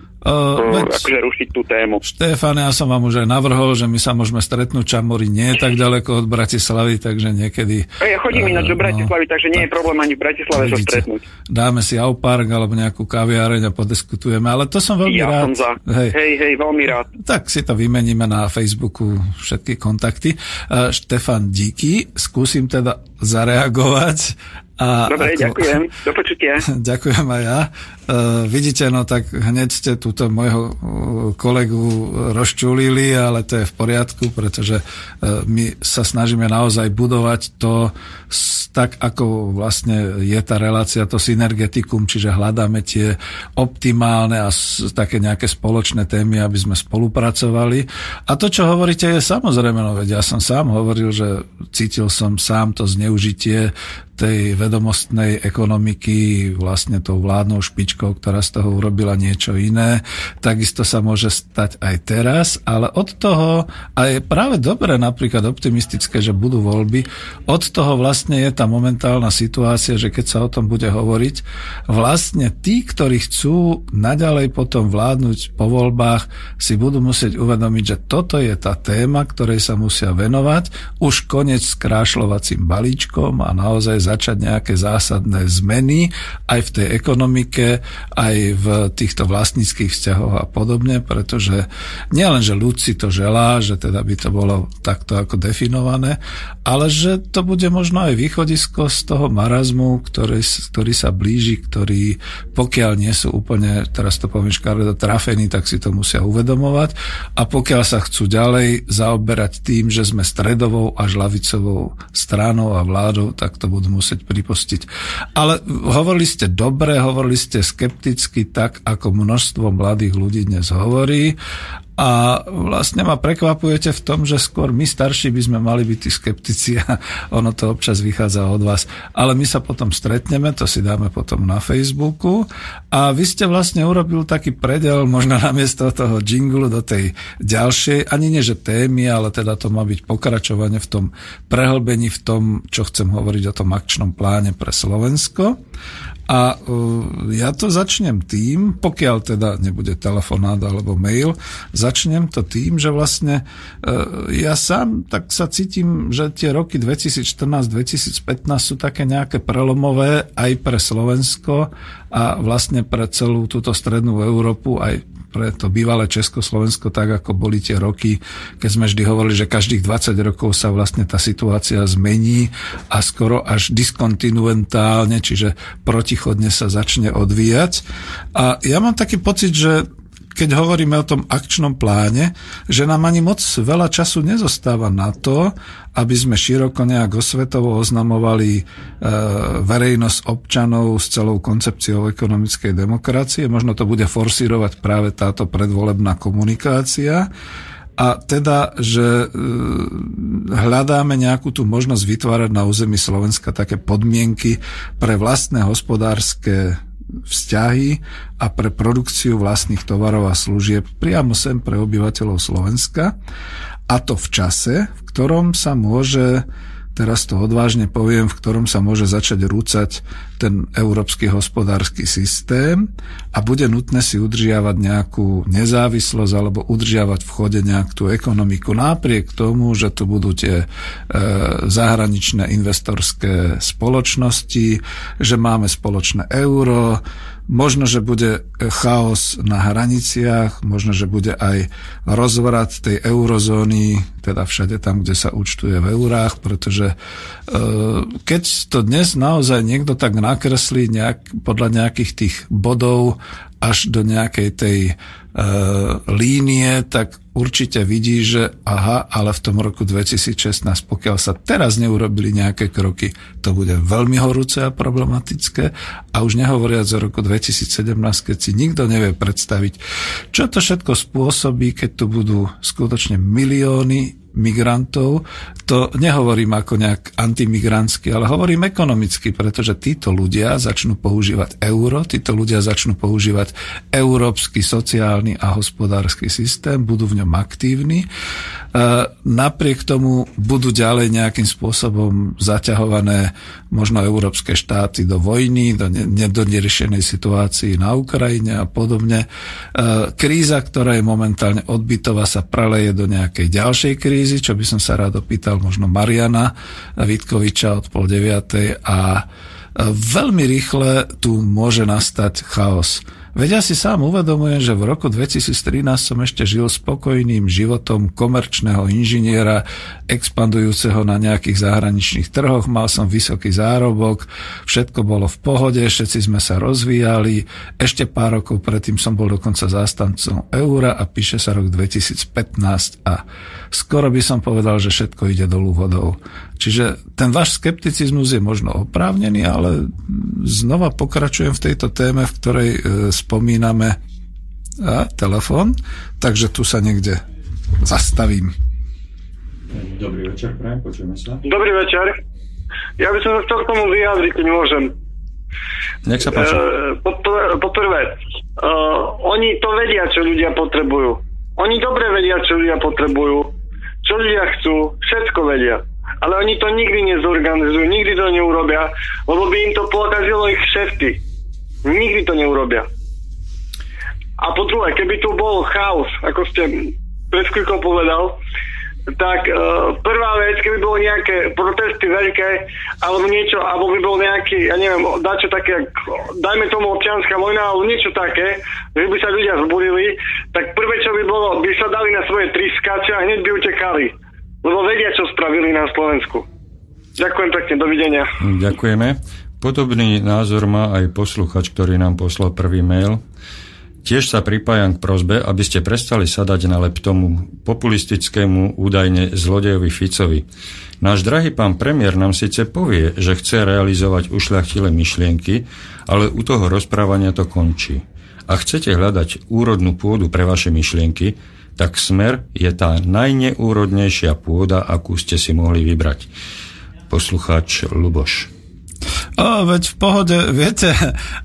akože rušiť tú tému. Štefán, ja som vám už aj navrhol, že my sa môžeme stretnúť, Čamory nie je tak ďaleko od Bratislavy, takže niekedy... Ja chodím ináč do Bratislavy, takže nie je problém ani v Bratislave sa stretnúť. Dáme si Aupark alebo nejakú kaviareň a podiskutujeme, ale to som veľmi rád. Som za. Hej, veľmi rád. Tak si to vymeníme na Facebooku, všetky kontakty. Štefán, díky, skúsim teda zareagovať. Dobre, ďakujem. Do počutia. Ďakujem aj ja. Vidíte, no tak hneď ste túto môjho kolegu rozčulili, ale to je v poriadku, pretože my sa snažíme naozaj budovať to tak, ako vlastne je tá relácia, to synergetikum, čiže hľadáme tie optimálne a také nejaké spoločné témy, aby sme spolupracovali. A to, čo hovoríte, je samozrejme, no veď ja som sám hovoril, že cítil som sám to zneužitie tej vedomostnej ekonomiky vlastne tou vládnou špičkou, ktorá z toho urobila niečo iné. Takisto sa môže stať aj teraz, ale od toho, a je práve dobre napríklad optimistické, že budú voľby, od toho vlastne je tá momentálna situácia, že keď sa o tom bude hovoriť, vlastne tí, ktorí chcú naďalej potom vládnuť po voľbách, si budú musieť uvedomiť, že toto je tá téma, ktorej sa musia venovať, už koniec s krášľovacím balíčkom a naozaj začať nejaké zásadné zmeny aj v tej ekonomike, aj v týchto vlastníckych vzťahoch a podobne, pretože nielen, že ľud si to želá, že teda by to bolo takto ako definované, ale že to bude možno aj východisko z toho marazmu, ktorý sa blíži, ktorí pokiaľ nie sú úplne, teraz to poviem škaredo, trafení, tak si to musia uvedomovať a pokiaľ sa chcú ďalej zaoberať tým, že sme stredovou až ľavicovou stranou a vládou, tak to budú musieť pripustiť. Ale hovorili ste dobre, hovorili ste skepticky, tak ako množstvo mladých ľudí dnes hovorí. A vlastne ma prekvapujete v tom, že skôr my starší by sme mali byť tí skeptici a ono to občas vychádza od vás. Ale my sa potom stretneme, to si dáme potom na Facebooku a vy ste vlastne urobil taký predel možno namiesto toho jinglu do tej ďalšej, ani nie že témy, ale teda to má byť pokračovanie v tom prehlbení, v tom, čo chcem hovoriť o tom akčnom pláne pre Slovensko. A ja to začnem tým, pokiaľ teda nebude telefonát alebo mail, začnem to tým, že vlastne ja sám tak sa cítim, že tie roky 2014-2015 sú také nejaké prelomové aj pre Slovensko a vlastne pre celú túto strednú Európu, aj pre to bývalé Československo, tak ako boli tie roky, keď sme vždy hovorili, že každých 20 rokov sa vlastne tá situácia zmení a skoro až diskontinuentálne, čiže protichodne sa začne odvíjať. A ja mám taký pocit, že keď hovoríme o tom akčnom pláne, že nám ani moc veľa času nezostáva na to, aby sme široko nejak osvetovo oznamovali verejnosť občanov s celou koncepciou ekonomickej demokracie. Možno to bude forsírovať práve táto predvolebná komunikácia. A teda, že hľadáme nejakú tú možnosť vytvárať na území Slovenska také podmienky pre vlastné hospodárske vzťahy a pre produkciu vlastných tovarov a služieb priamo sem pre obyvateľov Slovenska. A to v čase, v ktorom sa môže, teraz to odvážne poviem, v ktorom sa môže začať rúcať ten európsky hospodársky systém a bude nutné si udržiavať nejakú nezávislosť alebo udržiavať v chode nejakú tú ekonomiku. Napriek tomu, že tu budú tie zahraničné investorské spoločnosti, že máme spoločné euro, možno, že bude chaos na hraniciach, možno, že bude aj rozvrat tej eurozóny, teda všade tam, kde sa účtuje v eurách, pretože keď to dnes naozaj niekto tak nakreslí podľa nejakých tých bodov až do nejakej tej línie, tak určite vidí, že aha, ale v tom roku 2016, pokiaľ sa teraz neurobili nejaké kroky, to bude veľmi horúce a problematické a už nehovoriac o roku 2017, keď si nikto nevie predstaviť, čo to všetko spôsobí, keď tu budú skutočne milióny migrantov. To nehovorím ako nejak antimigrantsky, ale hovorím ekonomicky, pretože títo ľudia začnú používať euro, títo ľudia začnú používať európsky sociálny a hospodársky systém, budú v ňom aktívni. Napriek tomu budú ďalej nejakým spôsobom zaťahované možno európske štáty do vojny, do neriešenej situácii na Ukrajine a podobne. Kríza, ktorá je momentálne odbytová, sa preleje do nejakej ďalšej krízy, čo by som sa rád opýtal možno Mariana Vítkoviča od 8:30 a veľmi rýchle tu môže nastať chaos. Veď ja si sám uvedomujem, že v roku 2013 som ešte žil spokojným životom komerčného inžiniera, expandujúceho na nejakých zahraničných trhoch, mal som vysoký zárobok, všetko bolo v pohode, všetci sme sa rozvíjali, ešte pár rokov predtým som bol dokonca zástancom eura a píše sa rok 2015 a skoro by som povedal, že všetko ide dolu vodou. Čiže ten váš skepticizmus je možno oprávnený, ale znova pokračujem v tejto téme, v ktorej spomíname telefón, takže tu sa niekde zastavím. Dobrý večer, prajem, počujeme sa. Dobrý večer. Ja by som sa chcel k tomu vyjadriť, keď môžem. Nech sa páči. Po prvé, oni to vedia, čo ľudia potrebujú. Oni dobre vedia, čo ľudia potrebujú, čo ľudia chcú, všetko vedia. Ale oni to nikdy nezorganizujú, nikdy to neurobia, lebo by im to pokazilo ich kšefty. Nikdy to neurobia. A po druhé, keby tu bol chaos, ako ste pred chvíľkou povedal, tak prvá vec, keby bolo nejaké protesty veľké, alebo niečo, alebo by bol nejaký, ja neviem, dačo také, dajme tomu občianska vojna, alebo niečo také, že by sa ľudia zbudili, tak prvé, čo by bolo, by sa dali na svoje triskáče a hneď by utekali. Lebo vedia, čo spravili na Slovensku. Ďakujem pekne, dovidenia. Ďakujeme. Podobný názor má aj posluchač, ktorý nám poslal prvý mail. Tiež sa pripájam k prosbe, aby ste prestali sadať na lep tomu populistickému údajne zlodejovi Ficovi. Náš drahý pán premiér nám síce povie, že chce realizovať ušľachtilé myšlienky, ale u toho rozprávania to končí. A chcete hľadať úrodnú pôdu pre vaše myšlienky, tak Smer je tá najneúrodnejšia pôda, akú ste si mohli vybrať. Poslucháč Luboš. Veď v pohode, viete,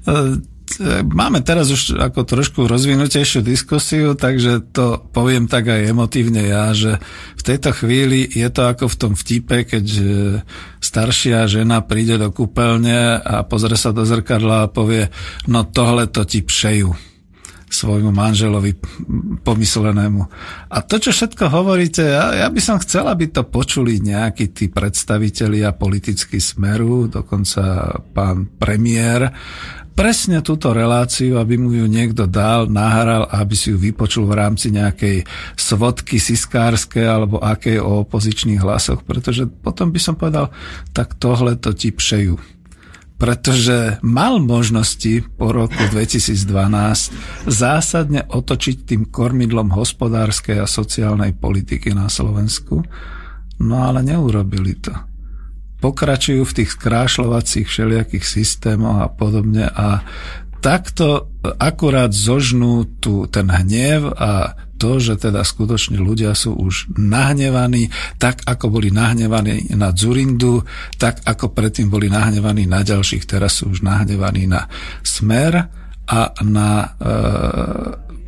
máme teraz už ako trošku rozvinutejšiu diskusiu, takže to poviem tak aj emotívne ja, že v tejto chvíli je to ako v tom vtipe, keď staršia žena príde do kúpeľne a pozrie sa do zrkadla a povie, no tohle to ti pšejú svojmu manželovi pomyslenému. A to, čo všetko hovoríte, ja by som chcel, aby to počuli nejakí tí predstavitelia politický Smeru, dokonca pán premiér, presne túto reláciu, aby mu ju niekto dal, nahral, aby si ju vypočul v rámci nejakej svodky siskárskej alebo akej o opozičných hlasoch, pretože potom by som povedal, tak tohle to ti pšejú. Pretože mal možnosti po roku 2012 zásadne otočiť tým kormidlom hospodárskej a sociálnej politiky na Slovensku, no ale neurobili to. Pokračujú v tých skrášľovacích všelijakých systémoch a podobne a takto akurát zožnú ten hnev a to, že teda skutočne ľudia sú už nahnevaní, tak ako boli nahnevaní na Dzurindu, tak ako predtým boli nahnevaní na ďalších, teraz sú už nahnevaní na Smer a na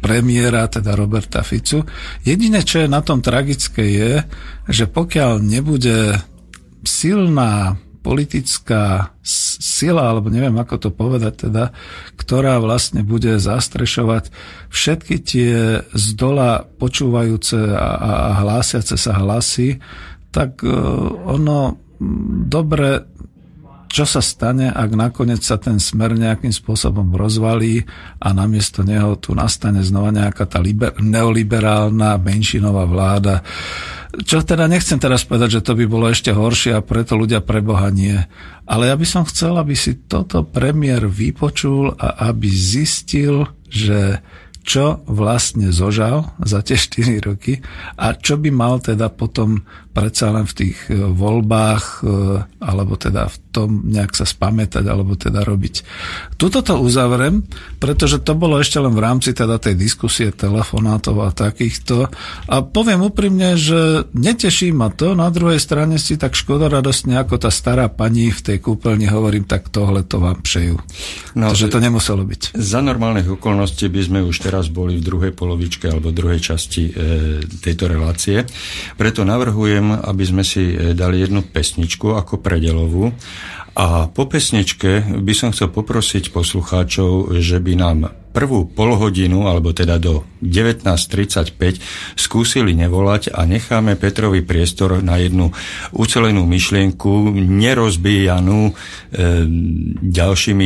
premiéra, teda Roberta Ficu. Jediné, čo je na tom tragické, je, že pokiaľ nebude silná politická sila, alebo neviem, ako to povedať, teda, ktorá vlastne bude zastrešovať všetky tie zdola počúvajúce a hlásiace sa hlasy, tak ono dobre, čo sa stane, ak nakoniec sa ten Smer nejakým spôsobom rozvalí a namiesto neho tu nastane znova nejaká tá neoliberálna menšinová vláda. Čo teda nechcem teraz povedať, že to by bolo ešte horšie a preto ľudia pre Boha nie. Ale ja by som chcel, aby si toto premiér vypočul a aby zistil, že čo vlastne zožal za tie 4 roky a čo by mal teda potom predsa len v tých voľbách alebo teda v tom nejak sa spamätať alebo teda robiť. Tuto to uzavriem, pretože to bolo ešte len v rámci teda tej diskusie telefonátov a takýchto a poviem úprimne, že neteší ma to, na druhej strane si tak škoda radostne, ako tá stará pani v tej kúpeľni hovorím, tak tohle to vám přeju. No, že to nemuselo byť. Za normálnych okolností by sme už teraz boli v druhej polovičke alebo druhej časti tejto relácie. Preto navrhujem, aby sme si dali jednu pesničku ako predelovú. A po pesničke by som chcel poprosiť poslucháčov, že by nám prvú polhodinu, alebo teda do 19:35 skúsili nevolať a necháme Petrovi priestor na jednu ucelenú myšlienku, nerozbíjanú ďalšími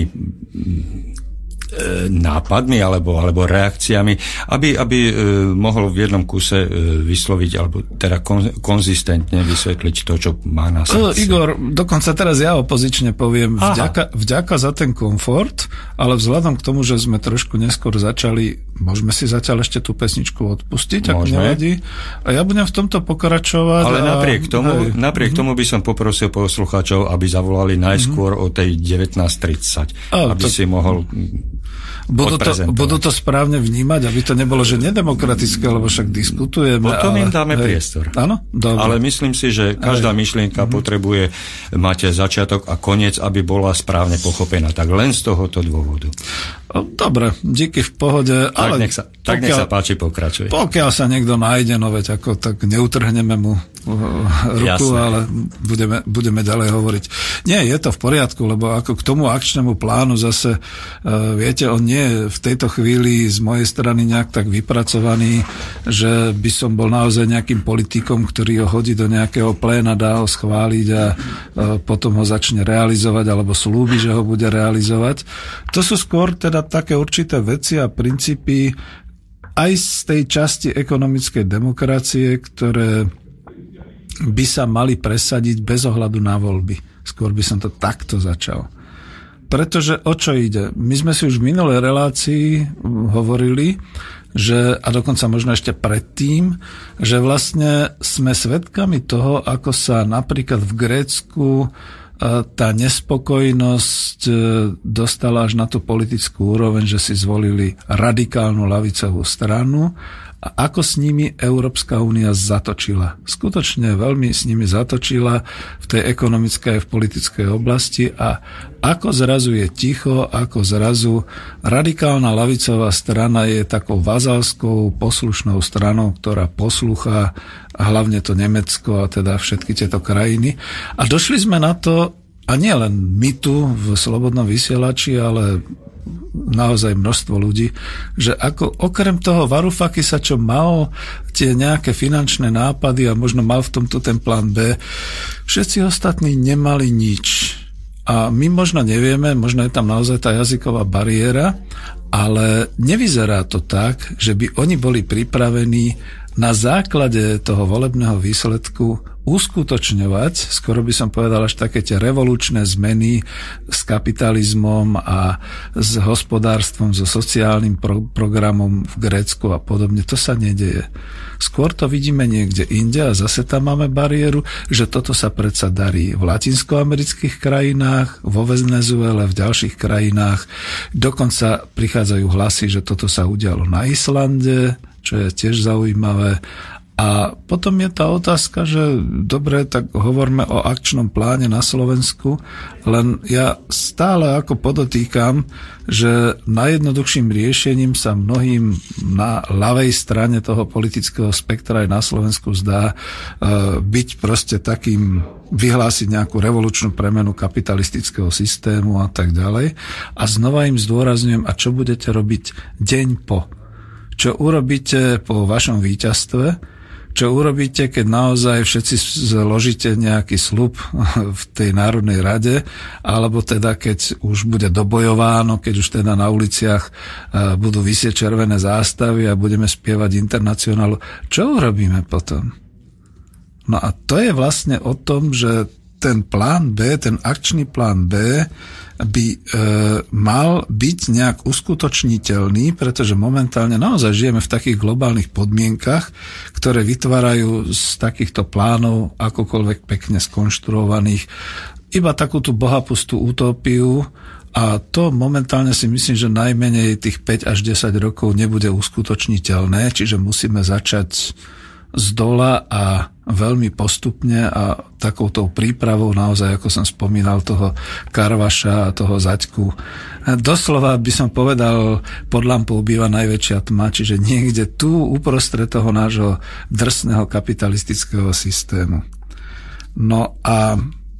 nápadmi alebo reakciami, aby mohol v jednom kuse vysloviť alebo teda konzistentne vysvetliť to, čo má na srdci. Igor, dokonca teraz ja opozične poviem vďaka za ten komfort, ale vzhľadom k tomu, že sme trošku neskôr začali, môžeme si zatiaľ ešte tú pesničku odpustiť, ak nevadí. A ja budem v tomto pokračovať. Ale napriek tomu by som poprosil poslucháčov, aby zavolali najskôr o tej 19:30, aby si mohol Budú to správne vnímať, aby to nebolo, že nedemokratické, lebo však diskutujeme. Potom im dáme priestor. Áno? Dobre. Ale myslím si, že každá myšlienka potrebuje mať začiatok a koniec, aby bola správne pochopená. Tak len z tohoto dôvodu. Dobre, díky, v pohode. Ale nech sa páči, pokračuj. Pokiaľ sa niekto nájde, no veď ako, tak neutrhneme mu ruku, jasne. Ale budeme ďalej hovoriť. Nie, je to v poriadku, lebo ako k tomu akčnému plánu zase, viete, on nie je v tejto chvíli z mojej strany nejak tak vypracovaný, že by som bol naozaj nejakým politikom, ktorý ho hodí do nejakého pléna, dá ho schváliť a potom ho začne realizovať, alebo slúbi, že ho bude realizovať. To sú skôr teda také určité veci a princípy aj z tej časti ekonomickej demokracie, ktoré by sa mali presadiť bez ohľadu na voľby. Skôr by som to takto začal. Pretože o čo ide? My sme si už v minulej relácii hovorili, že, a dokonca možno ešte predtým, že vlastne sme svedkami toho, ako sa napríklad v Grécku tá nespokojnosť dostala až na tú politickú úroveň, že si zvolili radikálnu ľavicovú stranu a ako s nimi Európska únia zatočila. Skutočne veľmi s nimi zatočila v tej ekonomickej a v politickej oblasti a ako zrazu je ticho, ako zrazu radikálna ľavicová strana je takou vazalskou, poslušnou stranou, ktorá poslúcha hlavne to Nemecko a teda všetky tieto krajiny. A došli sme na to, a nie len my tu v Slobodnom vysielači, ale naozaj množstvo ľudí, že ako okrem toho Varufakisa, čo mal tie nejaké finančné nápady a možno mal v tomto ten plán B, všetci ostatní nemali nič. A my možno nevieme, možno je tam naozaj tá jazyková bariéra, ale nevyzerá to tak, že by oni boli pripravení na základe toho volebného výsledku uskutočňovať, skoro by som povedal až také tie revolučné zmeny s kapitalizmom a s hospodárstvom, so sociálnym programom v Grécku a podobne. To sa nedeje. Skôr to vidíme niekde inde a zase tam máme bariéru, že toto sa predsa darí v latinskoamerických krajinách, vo Venezuele, v ďalších krajinách. Dokonca prichádzajú hlasy, že toto sa udialo na Islande, čo je tiež zaujímavé. A potom je tá otázka, že dobre, tak hovoríme o akčnom pláne na Slovensku, len ja stále ako podotýkam, že najjednoduchším riešením sa mnohým na ľavej strane toho politického spektra aj na Slovensku zdá byť proste takým, vyhlásiť nejakú revolučnú premenu kapitalistického systému a tak ďalej. A znova im zdôrazňujem, a čo budete robiť deň po? Čo urobíte po vašom víťazstve? Čo urobíte, keď naozaj všetci zložíte nejaký sľub v tej Národnej rade, alebo teda keď už bude dobojováno, keď už teda na uliciach budú visieť červené zástavy a budeme spievať Internacionálu. Čo urobíme potom? No a to je vlastne o tom, že ten plán B, ten akčný plán B by mal byť nejak uskutočniteľný, pretože momentálne naozaj žijeme v takých globálnych podmienkach, ktoré vytvárajú z takýchto plánov akokoľvek pekne skonštruovaných iba takú tú bohapustú utópiu, a to momentálne si myslím, že najmenej tých 5 až 10 rokov nebude uskutočniteľné, čiže musíme začať z dola a veľmi postupne a takouto prípravou naozaj, ako som spomínal, toho Karvaša a toho Zaďku. Doslova by som povedal, pod lampou býva najväčšia tma, čiže niekde tu uprostred toho nášho drsného kapitalistického systému. No a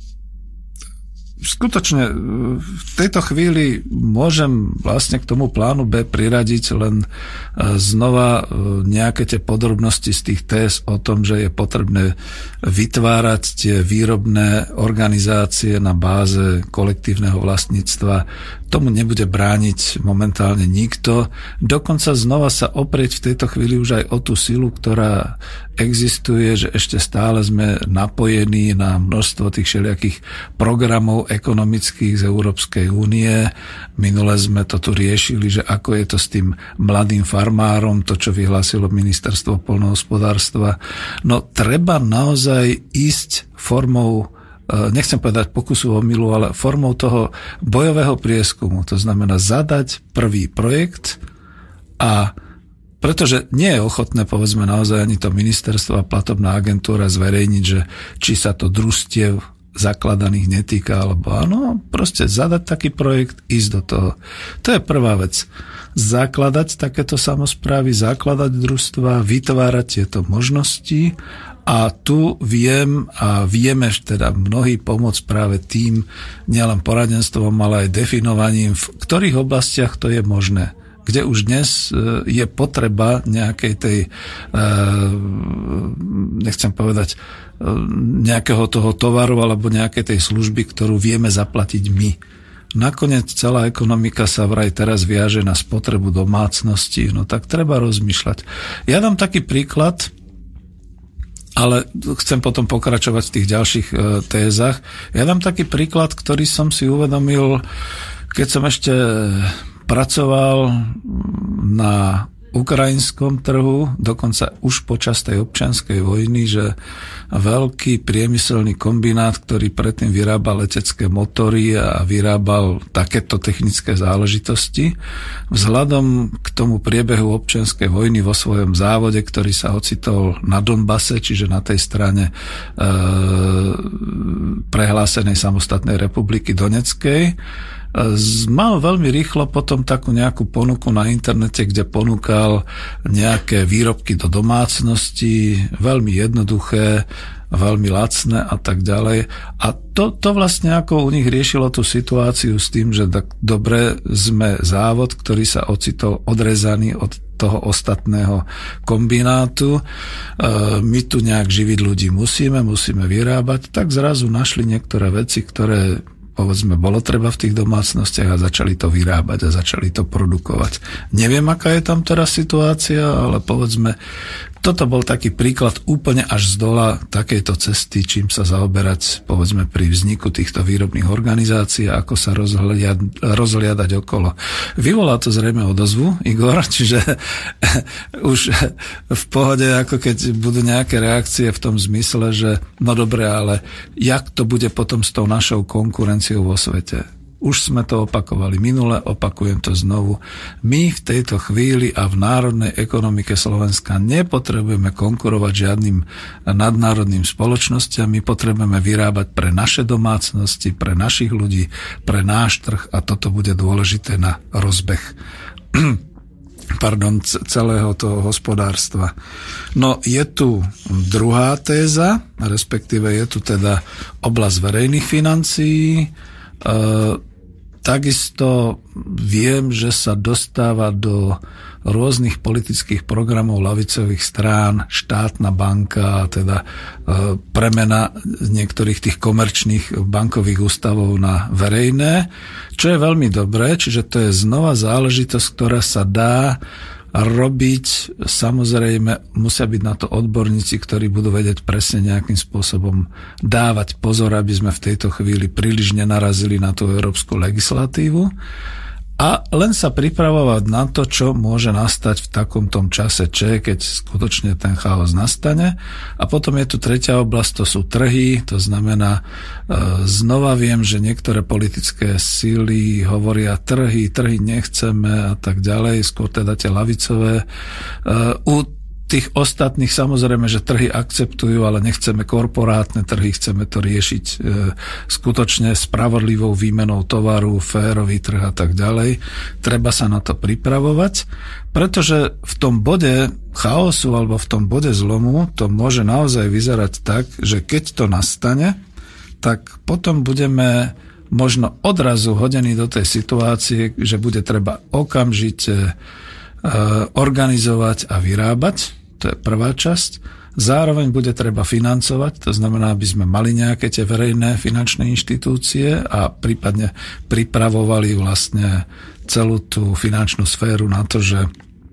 skutočne v tejto chvíli môžem vlastne k tomu plánu B priradiť len znova nejaké tie podrobnosti z tých téz o tom, že je potrebné vytvárať tie výrobné organizácie na báze kolektívneho vlastníctva. Tomu nebude brániť momentálne nikto. Dokonca znova sa oprieť v tejto chvíli už aj o tú silu, ktorá existuje, že ešte stále sme napojení na množstvo tých všelijakých programov ekonomických z Európskej únie. Minule sme to tu riešili, že ako je to s tým mladým farmárom, to, čo vyhlásilo ministerstvo poľnohospodárstva. No treba naozaj ísť formou, nechcem povedať pokusu o milu, ale formou toho bojového prieskumu. To znamená zadať prvý projekt, a pretože nie je ochotné, povedzme, naozaj ani to ministerstvo a platobná agentúra zverejniť, že či sa to družstiev zakladaných netýka, alebo áno, proste zadať taký projekt, ísť do toho. To je prvá vec. Zakladať takéto samosprávy, zakladať družstva, vytvárať tieto možnosti. A tu vieme teda mnohí pomôcť práve tým, nielen poradenstvom, ale aj definovaním, v ktorých oblastiach to je možné. Kde už dnes je potreba nejakej tej, nechcem povedať, nejakého toho tovaru alebo nejakej tej služby, ktorú vieme zaplatiť my. Nakoniec celá ekonomika sa vraj teraz viaže na spotrebu domácností, no tak treba rozmýšľať. Ja dám taký príklad, ale chcem potom pokračovať v tých ďalších tézach. Ja dám taký príklad, ktorý som si uvedomil, keď som ešte pracoval na ukrajinskom trhu, dokonca už počas tej občianskej vojny, že veľký priemyselný kombinát, ktorý predtým vyrábal letecké motory a vyrábal takéto technické záležitosti, vzhľadom k tomu priebehu občianskej vojny vo svojom závode, ktorý sa ocitol na Donbase, čiže na tej strane prehlásenej samostatnej republiky Doneckej, mal veľmi rýchlo potom takú nejakú ponuku na internete, kde ponúkal nejaké výrobky do domácnosti, veľmi jednoduché, veľmi lacné a tak ďalej. A to vlastne ako u nich riešilo tú situáciu s tým, že tak dobre, sme závod, ktorý sa ocitol odrezaný od toho ostatného kombinátu. My tu nejak živiť ľudí musíme vyrábať, tak zrazu našli niektoré veci, ktoré povedzme, bolo treba v tých domácnostiach a začali to vyrábať a začali to produkovať. Neviem, aká je tam teraz situácia, ale povedzme, toto bol taký príklad úplne až z dola takejto cesty, čím sa zaoberať, povedzme, pri vzniku týchto výrobných organizácií a ako sa rozhliadať okolo. Vyvolá to zrejme odozvu, Igor, čiže už v pohode, ako keď budú nejaké reakcie v tom zmysle, že no dobre, ale jak to bude potom s tou našou konkurenciou vo svete? Už sme to opakovali minule, opakujem to znovu. My v tejto chvíli a v národnej ekonomike Slovenska nepotrebujeme konkurovať žiadnym nadnárodným spoločnostiam, my potrebujeme vyrábať pre naše domácnosti, pre našich ľudí, pre náš trh a toto bude dôležité na rozbeh celého toho hospodárstva. No je tu druhá téza, respektíve je tu teda oblasť verejných financií. Takisto viem, že sa dostáva do rôznych politických programov ľavicových strán štátna banka, teda premena niektorých tých komerčných bankových ústavov na verejné, čo je veľmi dobré, čiže to je znova záležitosť, ktorá sa dá robiť. Samozrejme, musia byť na to odborníci, ktorí budú vedieť presne nejakým spôsobom dávať pozor, aby sme v tejto chvíli príliš nenarazili na tú európsku legislatívu a len sa pripravovať na to, čo môže nastať v takomto čase, keď skutočne ten chaos nastane. A potom je tu tretia oblasť, to sú trhy, to znamená, znova viem, že niektoré politické síly hovoria trhy nechceme a tak ďalej, skôr teda tie ľavicové. U tých ostatných samozrejme, že trhy akceptujú, ale nechceme korporátne trhy, chceme to riešiť skutočne spravodlivou výmenou tovaru, férový trh a tak ďalej. Treba sa na to pripravovať, pretože v tom bode chaosu alebo v tom bode zlomu to môže naozaj vyzerať tak, že keď to nastane, tak potom budeme možno odrazu hodení do tej situácie, že bude treba okamžite organizovať a vyrábať. To je prvá časť. Zároveň bude treba financovať, to znamená, aby sme mali nejaké tie verejné finančné inštitúcie a prípadne pripravovali vlastne celú tú finančnú sféru na to, že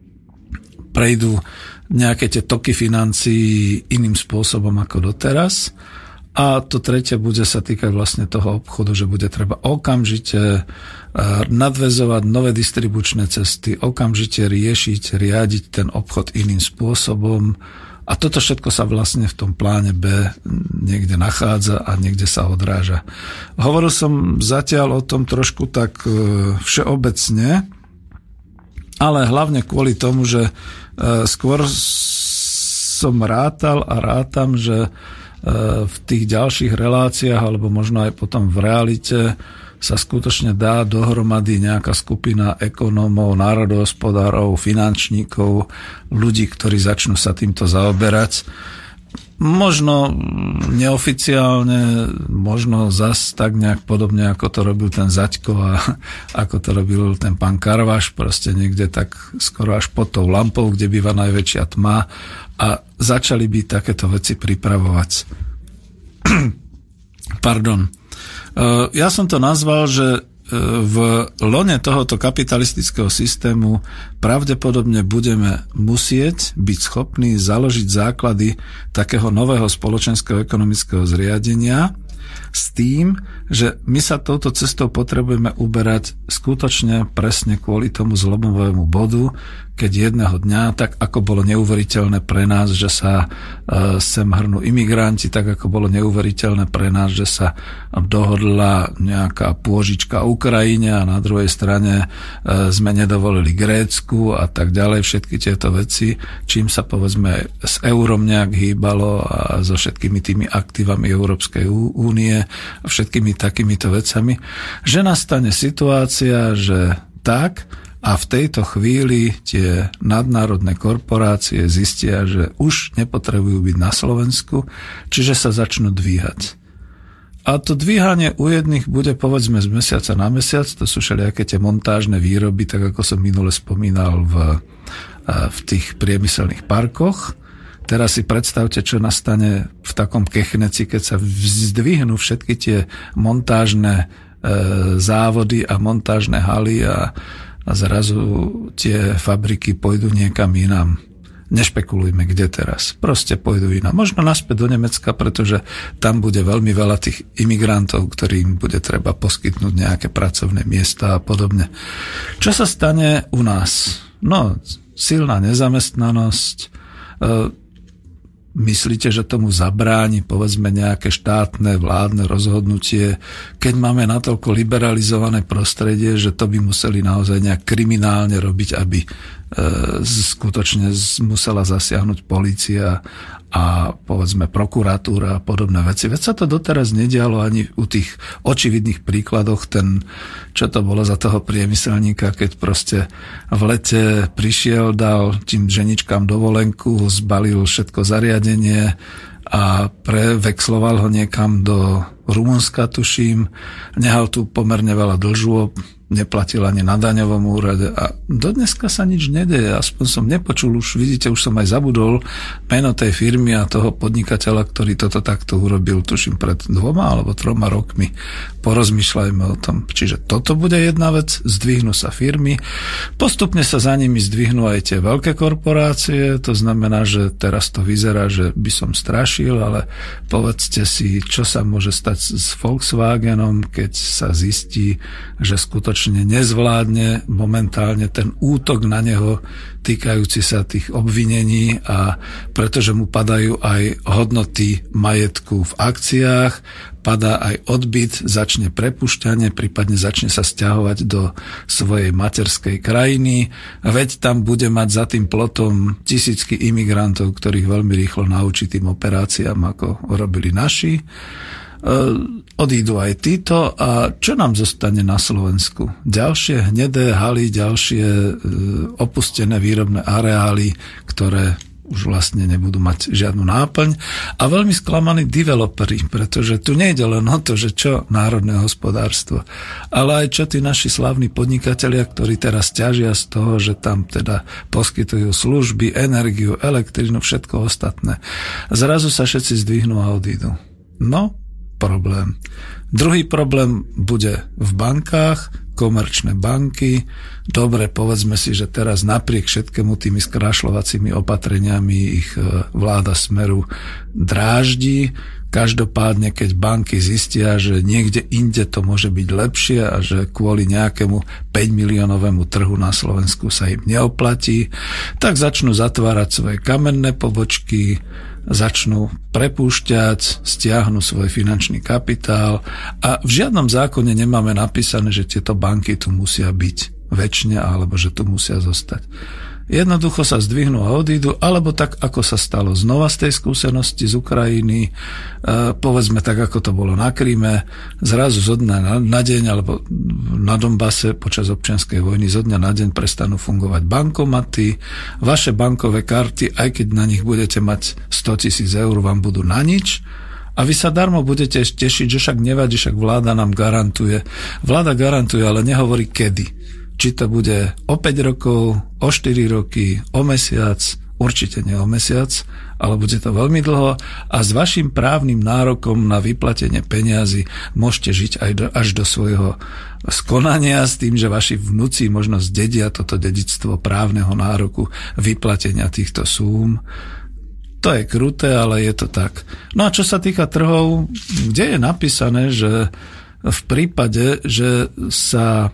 prejdú nejaké tie toky financií iným spôsobom ako doteraz. A to tretie bude sa týkať vlastne toho obchodu, že bude treba okamžite nadväzovať nové distribučné cesty, okamžite riešiť, riadiť ten obchod iným spôsobom. A toto všetko sa vlastne v tom pláne B niekde nachádza a niekde sa odráža. Hovoril som zatiaľ o tom trošku tak všeobecne, ale hlavne kvôli tomu, že skôr som rátam, že v tých ďalších reláciách, alebo možno aj potom v realite sa skutočne dá dohromady nejaká skupina ekonómov, národohospodárov, finančníkov, ľudí, ktorí začnú sa týmto zaoberať. Možno neoficiálne, možno zas tak nejak podobne, ako to robil ten Zaďko a ako to robil ten pán Karvaš, proste niekde tak skoro až pod tou lampou, kde býva najväčšia tma a začali by takéto veci pripravovať. Pardon. Ja som to nazval, že v lone tohoto kapitalistického systému pravdepodobne budeme musieť byť schopní založiť základy takého nového spoločenského ekonomického zriadenia s tým, že my sa touto cestou potrebujeme uberať skutočne presne kvôli tomu zlomovému bodu, keď jedného dňa, tak ako bolo neuveriteľné pre nás, že sa sem hrnú imigranti, tak ako bolo neuveriteľné pre nás, že sa dohodla nejaká pôžička Ukrajine a na druhej strane sme nedovolili Grécku a tak ďalej, všetky tieto veci, čím sa povedzme s eurom nejak hýbalo a so všetkými tými aktívami Európskej únie a všetkými takýmito vecami, že nastane situácia, že tak a v tejto chvíli tie nadnárodné korporácie zistia, že už nepotrebujú byť na Slovensku, čiže sa začnú dvíhať. A to dvíhanie u jedných bude povedzme z mesiaca na mesiac, to sú všelijaké tie montážne výroby, tak ako som minule spomínal v tých priemyselných parkoch. Teraz si predstavte, čo nastane v takom Kechneci, keď sa zdvihnú všetky tie montážne závody a montážne haly a zrazu tie fabriky pôjdu niekam inám. Nešpekulujme, kde teraz. Proste pôjdu inám. Možno naspäť do Nemecka, pretože tam bude veľmi veľa tých imigrantov, ktorým bude treba poskytnúť nejaké pracovné miesta a podobne. Čo sa stane u nás? No, silná nezamestnanosť. myslíte, že tomu zabráni, povedzme, nejaké štátne vládne rozhodnutie, keď máme natoľko liberalizované prostredie, že to by museli naozaj nejak kriminálne robiť, aby skutočne musela zasiahnuť polícia a povedzme prokuratúra a podobné veci. Veď sa to doteraz nedialo ani u tých očividných príkladoch, čo to bolo za toho priemyselníka, keď proste v lete prišiel, dal tým ženičkám dovolenku, zbalil všetko zariadenie a prevexloval ho niekam do Rumunska, tuším, nehal tu pomerne veľa dlžôb, neplatil ani na daňovom úrade a dodneska sa nič nedeje, aspoň som nepočul, už vidíte, už som aj zabudol meno tej firmy a toho podnikateľa, ktorý toto takto urobil, tuším pred 2 alebo 3 rokmi. Porozmýšľajme o tom. Čiže toto bude jedna vec, zdvihnú sa firmy, postupne sa za nimi zdvihnú aj tie veľké korporácie, to znamená, že teraz to vyzerá, že by som strašil, ale povedzte si, čo sa môže stať s Volkswagenom, keď sa zistí, že skutočne nezvládne momentálne ten útok na neho týkajúci sa tých obvinení a pretože mu padajú aj hodnoty majetku v akciách, padá aj odbyt, začne prepušťanie, prípadne začne sa sťahovať do svojej materskej krajiny. Veď tam bude mať za tým plotom tisícky imigrantov, ktorých veľmi rýchlo naučí tým operáciám, ako robili naši. Odídu aj títo a čo nám zostane na Slovensku? Ďalšie hnedé haly, ďalšie opustené výrobné areály, ktoré už vlastne nebudú mať žiadnu náplň a veľmi sklamaní developeri, pretože tu nejde len o to, že čo národné hospodárstvo, ale aj čo tí naši slávni podnikatelia, ktorí teraz ťažia z toho, že tam teda poskytujú služby, energiu, elektrínu, všetko ostatné. Zrazu sa všetci zdvihnú a odídu. No, problém. Druhý problém bude v bankách, komerčné banky. Dobre, povedzme si, že teraz napriek všetkému tými skrášľovacími opatreniami ich vláda Smeru dráždi. Každopádne, keď banky zistia, že niekde inde to môže byť lepšie a že kvôli nejakému 5-miliónovému trhu na Slovensku sa im neoplatí, tak začnú zatvárať svoje kamenné pobočky, začnú prepúšťať, stiahnu svoj finančný kapitál a v žiadnom zákone nemáme napísané, že tieto banky tu musia byť večne alebo že tu musia zostať. Jednoducho sa zdvihnú a odídu, alebo tak, ako sa stalo znova z tej skúsenosti z Ukrajiny, povedzme tak, ako to bolo na Kríme, zrazu zo dňa na deň, alebo na Donbase počas občianskej vojny zo dňa na deň prestanú fungovať bankomaty, vaše bankové karty, aj keď na nich budete mať 100 000 eur, vám budú na nič, a vy sa darmo budete tešiť, že však nevadí, však vláda nám garantuje. Vláda garantuje, ale nehovorí kedy. Či to bude o 5 rokov, o 4 roky, o mesiac, určite nie o mesiac, ale bude to veľmi dlho a s vašim právnym nárokom na vyplatenie peniazy môžete žiť aj až do svojho skonania s tým, že vaši vnúci možno zdedia toto dedičstvo právneho nároku vyplatenia týchto súm. To je kruté, ale je to tak. No a čo sa týka trhov, kde je napísané, že v prípade, že sa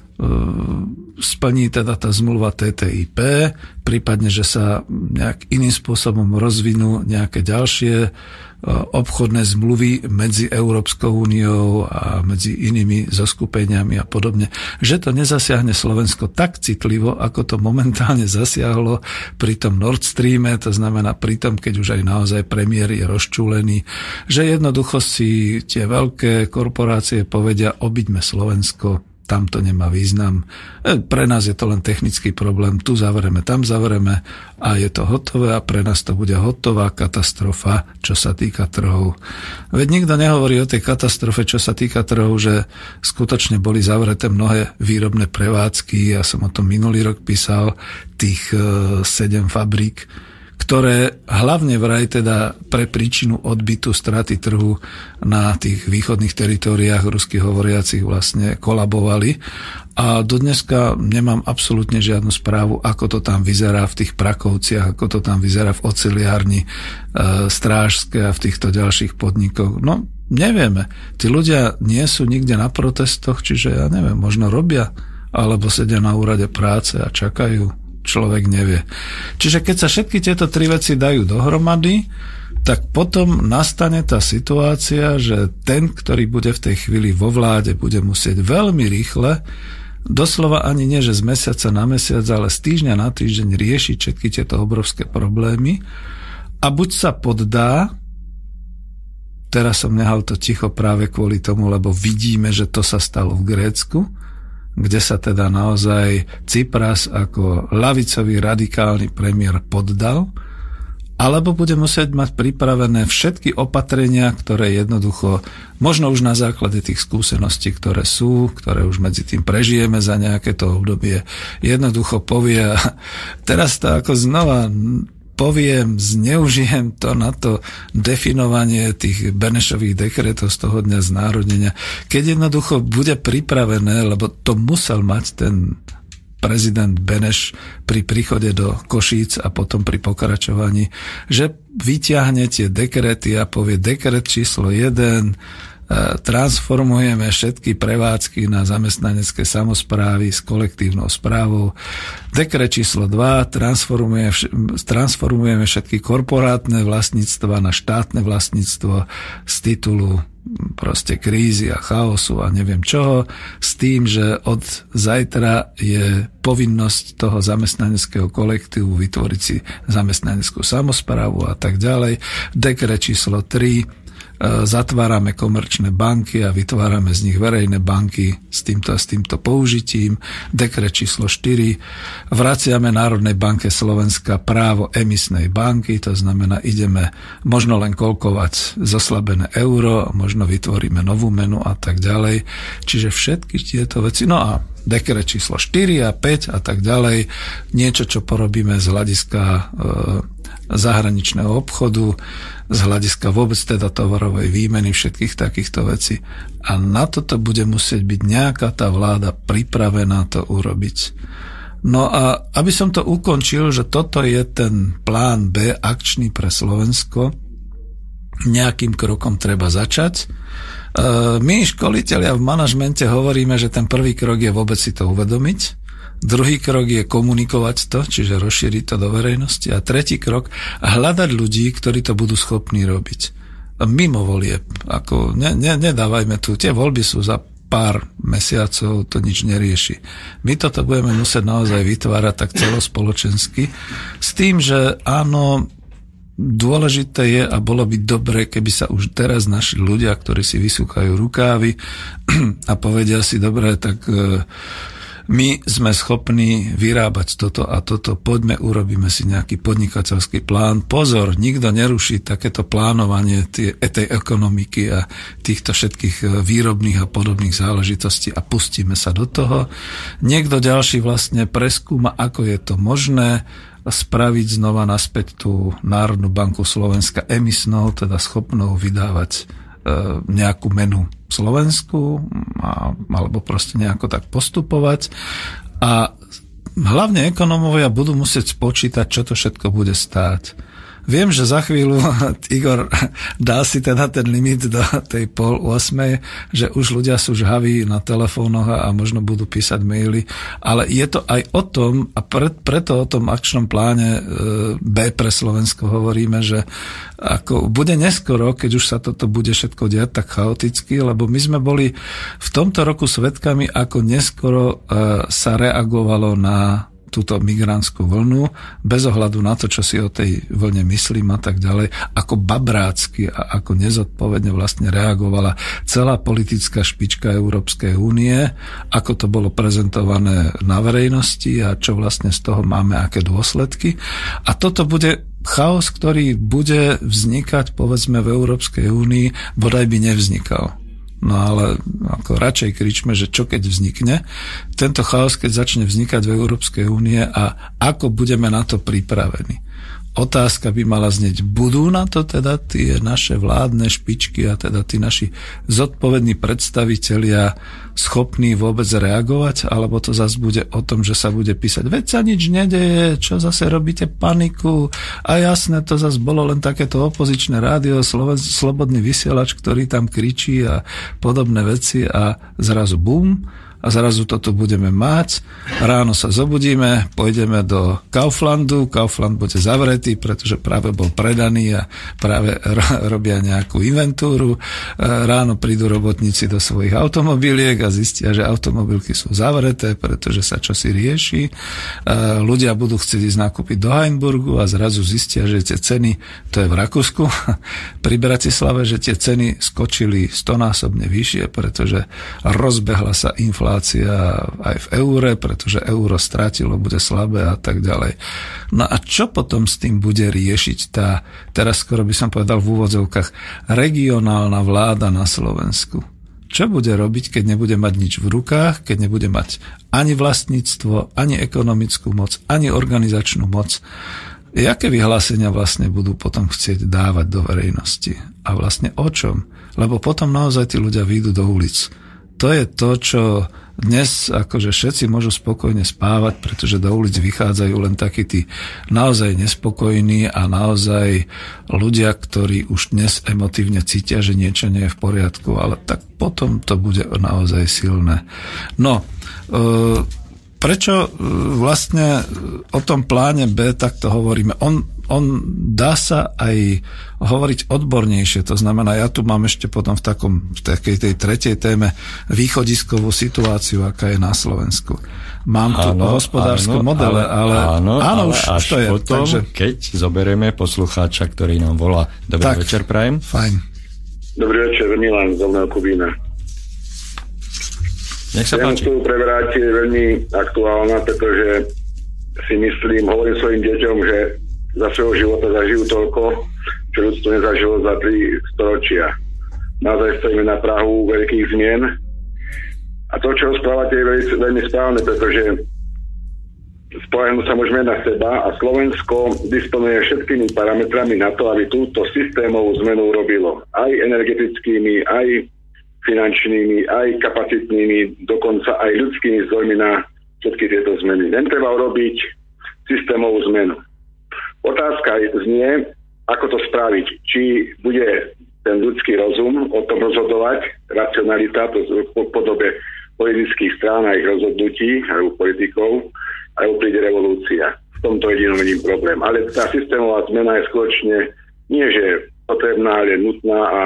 splní teda tá zmluva TTIP, prípadne, že sa nejak iným spôsobom rozvinú nejaké ďalšie obchodné zmluvy medzi Európskou úniou a medzi inými zoskupeniami a podobne, že to nezasiahne Slovensko tak citlivo, ako to momentálne zasiahlo pri tom Nord Streame, to znamená pri tom, keď už aj naozaj premiér je rozčúlený, že jednoducho si tie veľké korporácie povedia, obiďme Slovensko, tam to nemá význam. Pre nás je to len technický problém. Tu zavreme, tam zavreme a je to hotové a pre nás to bude hotová katastrofa, čo sa týka trhov. Veď nikto nehovorí o tej katastrofe, čo sa týka trhov, že skutočne boli zavreté mnohé výrobné prevádzky. Ja som o tom minulý rok písal, tých 7 fabrík, ktoré hlavne vraj teda pre príčinu odbytu straty trhu na tých východných teritóriách ruských hovoriacich vlastne kolabovali. A dodneska nemám absolútne žiadnu správu, ako to tam vyzerá v tých Prakovciach, ako to tam vyzerá v oceliárni Strážske a v týchto ďalších podnikoch. No, nevieme. Tí ľudia nie sú nikde na protestoch, čiže ja neviem, možno robia, alebo sedia na úrade práce a čakajú. človek nevie. Čiže keď sa všetky tieto tri veci dajú dohromady, tak potom nastane tá situácia, že ten, ktorý bude v tej chvíli vo vláde, bude musieť veľmi rýchle, doslova ani nie, že z mesiaca na mesiac, ale z týždňa na týždeň riešiť všetky tieto obrovské problémy a buď sa poddá, teraz som nehal to ticho práve kvôli tomu, lebo vidíme, že to sa stalo v Grécku, kde sa teda naozaj Tsipras ako ľavicový radikálny premiér poddal, alebo bude musieť mať pripravené všetky opatrenia, ktoré jednoducho, možno už na základe tých skúseností, ktoré sú, ktoré už medzi tým prežijeme za nejaké to obdobie, jednoducho povie, teraz to ako znova poviem, zneužijem to na to definovanie tých Benešových dekretov z toho dňa znárodnenia, keď jednoducho bude pripravené, lebo to musel mať ten prezident Beneš pri príchode do Košíc a potom pri pokračovaní, že vyťahne tie dekrety a povie dekret číslo 1, transformujeme všetky prevádzky na zamestnanecké samosprávy s kolektívnou správou. Dekret číslo 2, transformujeme všetky korporátne vlastníctva na štátne vlastníctvo z titulu proste krízy a chaosu a neviem čoho, s tým, že od zajtra je povinnosť toho zamestnaneckého kolektívu vytvoriť si zamestnaneckú samosprávu a tak ďalej. Dekret číslo 3, zatvárame komerčné banky a vytvárame z nich verejné banky s týmto použitím. Dekret číslo 4, vraciame Národnej banke Slovenska právo emisnej banky, to znamená, ideme možno len kolkovať zoslabené euro, možno vytvoríme novú menu a tak ďalej. Čiže všetky tieto veci, no a dekret číslo 4 a 5 a tak ďalej, niečo, čo porobíme z hľadiska zahraničného obchodu, z hľadiska vôbec teda tovarovej výmeny, všetkých takýchto vecí. A na toto bude musieť byť nejaká tá vláda pripravená to urobiť. No a aby som to ukončil, že toto je ten plán B akčný pre Slovensko, nejakým krokom treba začať. My, školitelia v manažmente, hovoríme, že ten prvý krok je vôbec si to uvedomiť. Druhý krok je komunikovať to, čiže rozšíriť to do verejnosti. A tretí krok, hľadať ľudí, ktorí to budú schopní robiť. Mimo volieb. Ako, nedávajme tu. Tie voľby sú za pár mesiacov, to nič nerieši. My toto budeme musieť naozaj vytvárať tak celospoločensky. S tým, že áno, dôležité je a bolo by dobre, keby sa už teraz našli ľudia, ktorí si vysúkajú rukávy a povedia si, dobre, tak my sme schopní vyrábať toto a toto, poďme, urobíme si nejaký podnikateľský plán. Pozor, nikto neruší takéto plánovanie tej ekonomiky a týchto všetkých výrobných a podobných záležitostí a pustíme sa do toho. Niekto ďalší vlastne preskúma, ako je to možné spraviť znova naspäť tú Národnú banku Slovenska emisnou, teda schopnou vydávať nejakú menu Slovensku alebo proste nejako tak postupovať a hlavne ekonómovia budú musieť spočítať, čo to všetko bude stáť. Viem, že za chvíľu Igor dá si teda ten limit do tej 7:30, že už ľudia sú žhaví na telefónoch a možno budú písať maily, ale je to aj o tom, a preto o tom akčnom pláne B pre Slovensko hovoríme, že ako bude neskoro, keď už sa toto bude všetko diať tak chaoticky, lebo my sme boli v tomto roku svedkami, ako neskoro sa reagovalo na túto migrantskú vlnu, bez ohľadu na to, čo si o tej vlne myslím a tak ďalej, ako babrácky a ako nezodpovedne vlastne reagovala celá politická špička Európskej únie, ako to bolo prezentované na verejnosti a čo vlastne z toho máme, aké dôsledky. A toto bude chaos, ktorý bude vznikať, povedzme, v Európskej únii, bodaj by nevznikal. No ale ako radšej kričme, že čo keď vznikne tento chaos, keď začne vznikať v Európskej únie a ako budeme na to pripravení. Otázka by mala znieť, budú na to teda tie naše vládne špičky a teda tí naši zodpovední predstavitelia schopní vôbec reagovať, alebo to zase bude o tom, že sa bude písať, veď sa nič nedeje, čo zase robíte paniku a jasné, to zase bolo len takéto opozičné rádio, slobodný vysielač, ktorý tam kričí a podobné veci a zrazu bum. a zrazu toto budeme mať. Ráno sa zobudíme, pôjdeme do Kauflandu, Kaufland bude zavretý, pretože práve bol predaný a práve robia nejakú inventúru. Ráno prídu robotníci do svojich automobiliek a zistia, že automobilky sú zavreté, pretože sa čosi rieši. Ľudia budú chcieť ísť nakúpiť do Hainburgu a zrazu zistia, že tie ceny, to je v Rakúsku, pri Bratislave, že tie ceny skočili 100-násobne vyššie, pretože rozbehla sa inflácia aj v eure, pretože euro strátilo, bude slabé a tak ďalej. No a čo potom s tým bude riešiť tá, teraz skoro by som povedal v úvodzovkách, regionálna vláda na Slovensku? Čo bude robiť, keď nebude mať nič v rukách, keď nebude mať ani vlastníctvo, ani ekonomickú moc, ani organizačnú moc? Jaké vyhlásenia vlastne budú potom chcieť dávať do verejnosti? A vlastne o čom? Lebo potom naozaj tí ľudia vyjdú do ulic. To je to, čo dnes akože všetci môžu spokojne spávať, pretože do ulic vychádzajú len takí tí naozaj nespokojní a naozaj ľudia, ktorí už dnes emotívne cítia, že niečo nie je v poriadku, ale tak potom to bude naozaj silné. No, prečo vlastne o tom pláne B takto hovoríme? On dá sa aj hovoriť odbornejšie, to znamená, ja tu mám ešte potom v takej tej tretej téme východiskovú situáciu, aká je na Slovensku. Mám tu hospodárske modele, ale už až to je. Potom, takže keď zoberieme poslucháča, ktorý nám volá. Dobrý večer, prajem. Fajn. Dobrý večer, Milan z Dolného Kubína. Nech sa páči. Tému preberať je veľmi aktuálna, pretože si myslím, hovorím svojim deťom, že za svojho života zažijú toľko, čo ľudstvo nezažilo za 3 storočia. Naozaj stojíme na prahu veľkých zmien a to, čo rozprávate, je veľmi správne, pretože spoľahnúť sa môžeme na seba a Slovensko disponuje všetkými parametrami na to, aby túto systémovú zmenu urobilo. Aj energetickými, aj finančnými, aj kapacitnými, dokonca aj ľudskými zdrojmi na všetky tieto zmeny. Len treba urobiť systémovú zmenu. Otázka znie, ako to spraviť. Či bude ten ľudský rozum o tom rozhodovať, racionalita v podobe politických strán a ich rozhodnutí, alebo politikov, alebo príde revolúcia. V tomto jedinom vidím problém. Ale tá systémová zmena je skutočne nie, že potrebná, ale nutná a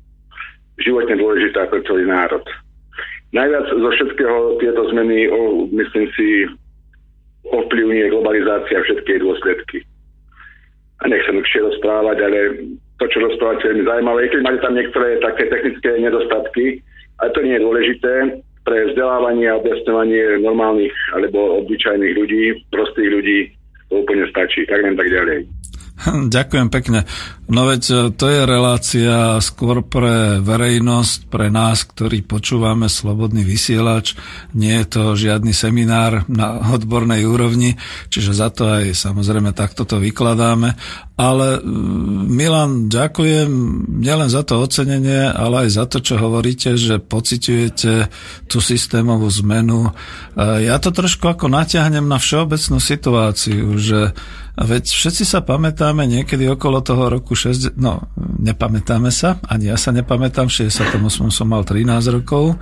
životne dôležitá pre celý národ. Najviac zo všetkého tieto zmeny, myslím si, ovplyvňuje globalizácia všetky dôsledky. A nechcem dlhšie rozprávať, ale to, čo rozprávate, je veľmi zaujímavé. Keď máte tam niektoré také technické nedostatky, ale to nie je dôležité pre vzdelávanie a objasňovanie normálnych alebo obyčajných ľudí, prostých ľudí, to úplne stačí. Tak len tak ďalej. Ďakujem pekne. No veď to je relácia skôr pre verejnosť, pre nás, ktorí počúvame Slobodný vysielač. Nie je to žiadny seminár na odbornej úrovni, čiže za to aj samozrejme takto to vykladáme. Ale Milan, ďakujem nielen za to ocenenie, ale aj za to, čo hovoríte, že pociťujete tú systémovú zmenu. Ja to trošku ako natiahnem na všeobecnú situáciu, že veď všetci sa pamätáme niekedy okolo toho roku nepamätáme sa, ani ja sa nepamätám, v 68 som mal 13 rokov,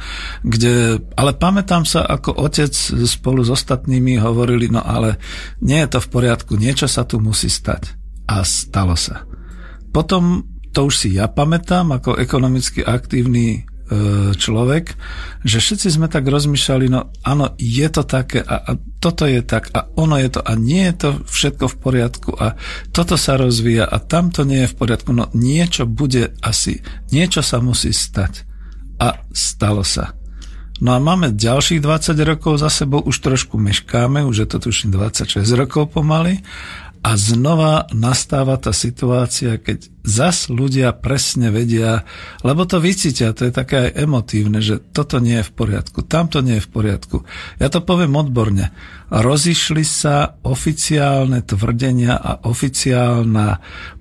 ale pamätám sa, ako otec spolu s ostatnými hovorili, no ale nie je to v poriadku, niečo sa tu musí stať. A stalo sa. Potom, to už si ja pamätám, ako ekonomicky aktívny človek, že všetci sme tak rozmýšľali, no áno, je to také a toto je tak a ono je to a nie je to všetko v poriadku a toto sa rozvíja a tamto nie je v poriadku, no niečo bude asi, niečo sa musí stať a stalo sa. No a máme ďalších 20 rokov za sebou, už trošku meškáme, už je to tuším 26 rokov pomaly a znova nastáva tá situácia, keď zas ľudia presne vedia, lebo to vycítia, to je také aj emotívne, že toto nie je v poriadku, tamto nie je v poriadku. Ja to poviem odborne. Rozišli sa oficiálne tvrdenia a oficiálna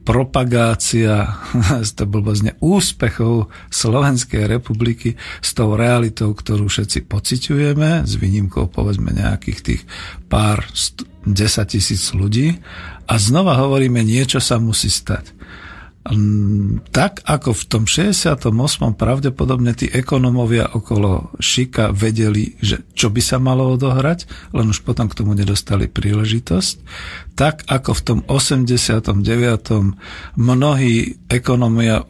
propagácia to blbozne úspechov Slovenskej republiky s tou realitou, ktorú všetci pociťujeme, s výnimkou povedzme nejakých tých pár 10 000 ľudí a znova hovoríme, niečo sa musí stať. Tak ako v tom 68. pravdepodobne tí ekonómovia okolo Šika vedeli, že čo by sa malo odohrať, len už potom k tomu nedostali príležitosť, tak ako v tom 89. mnohí ekonómovia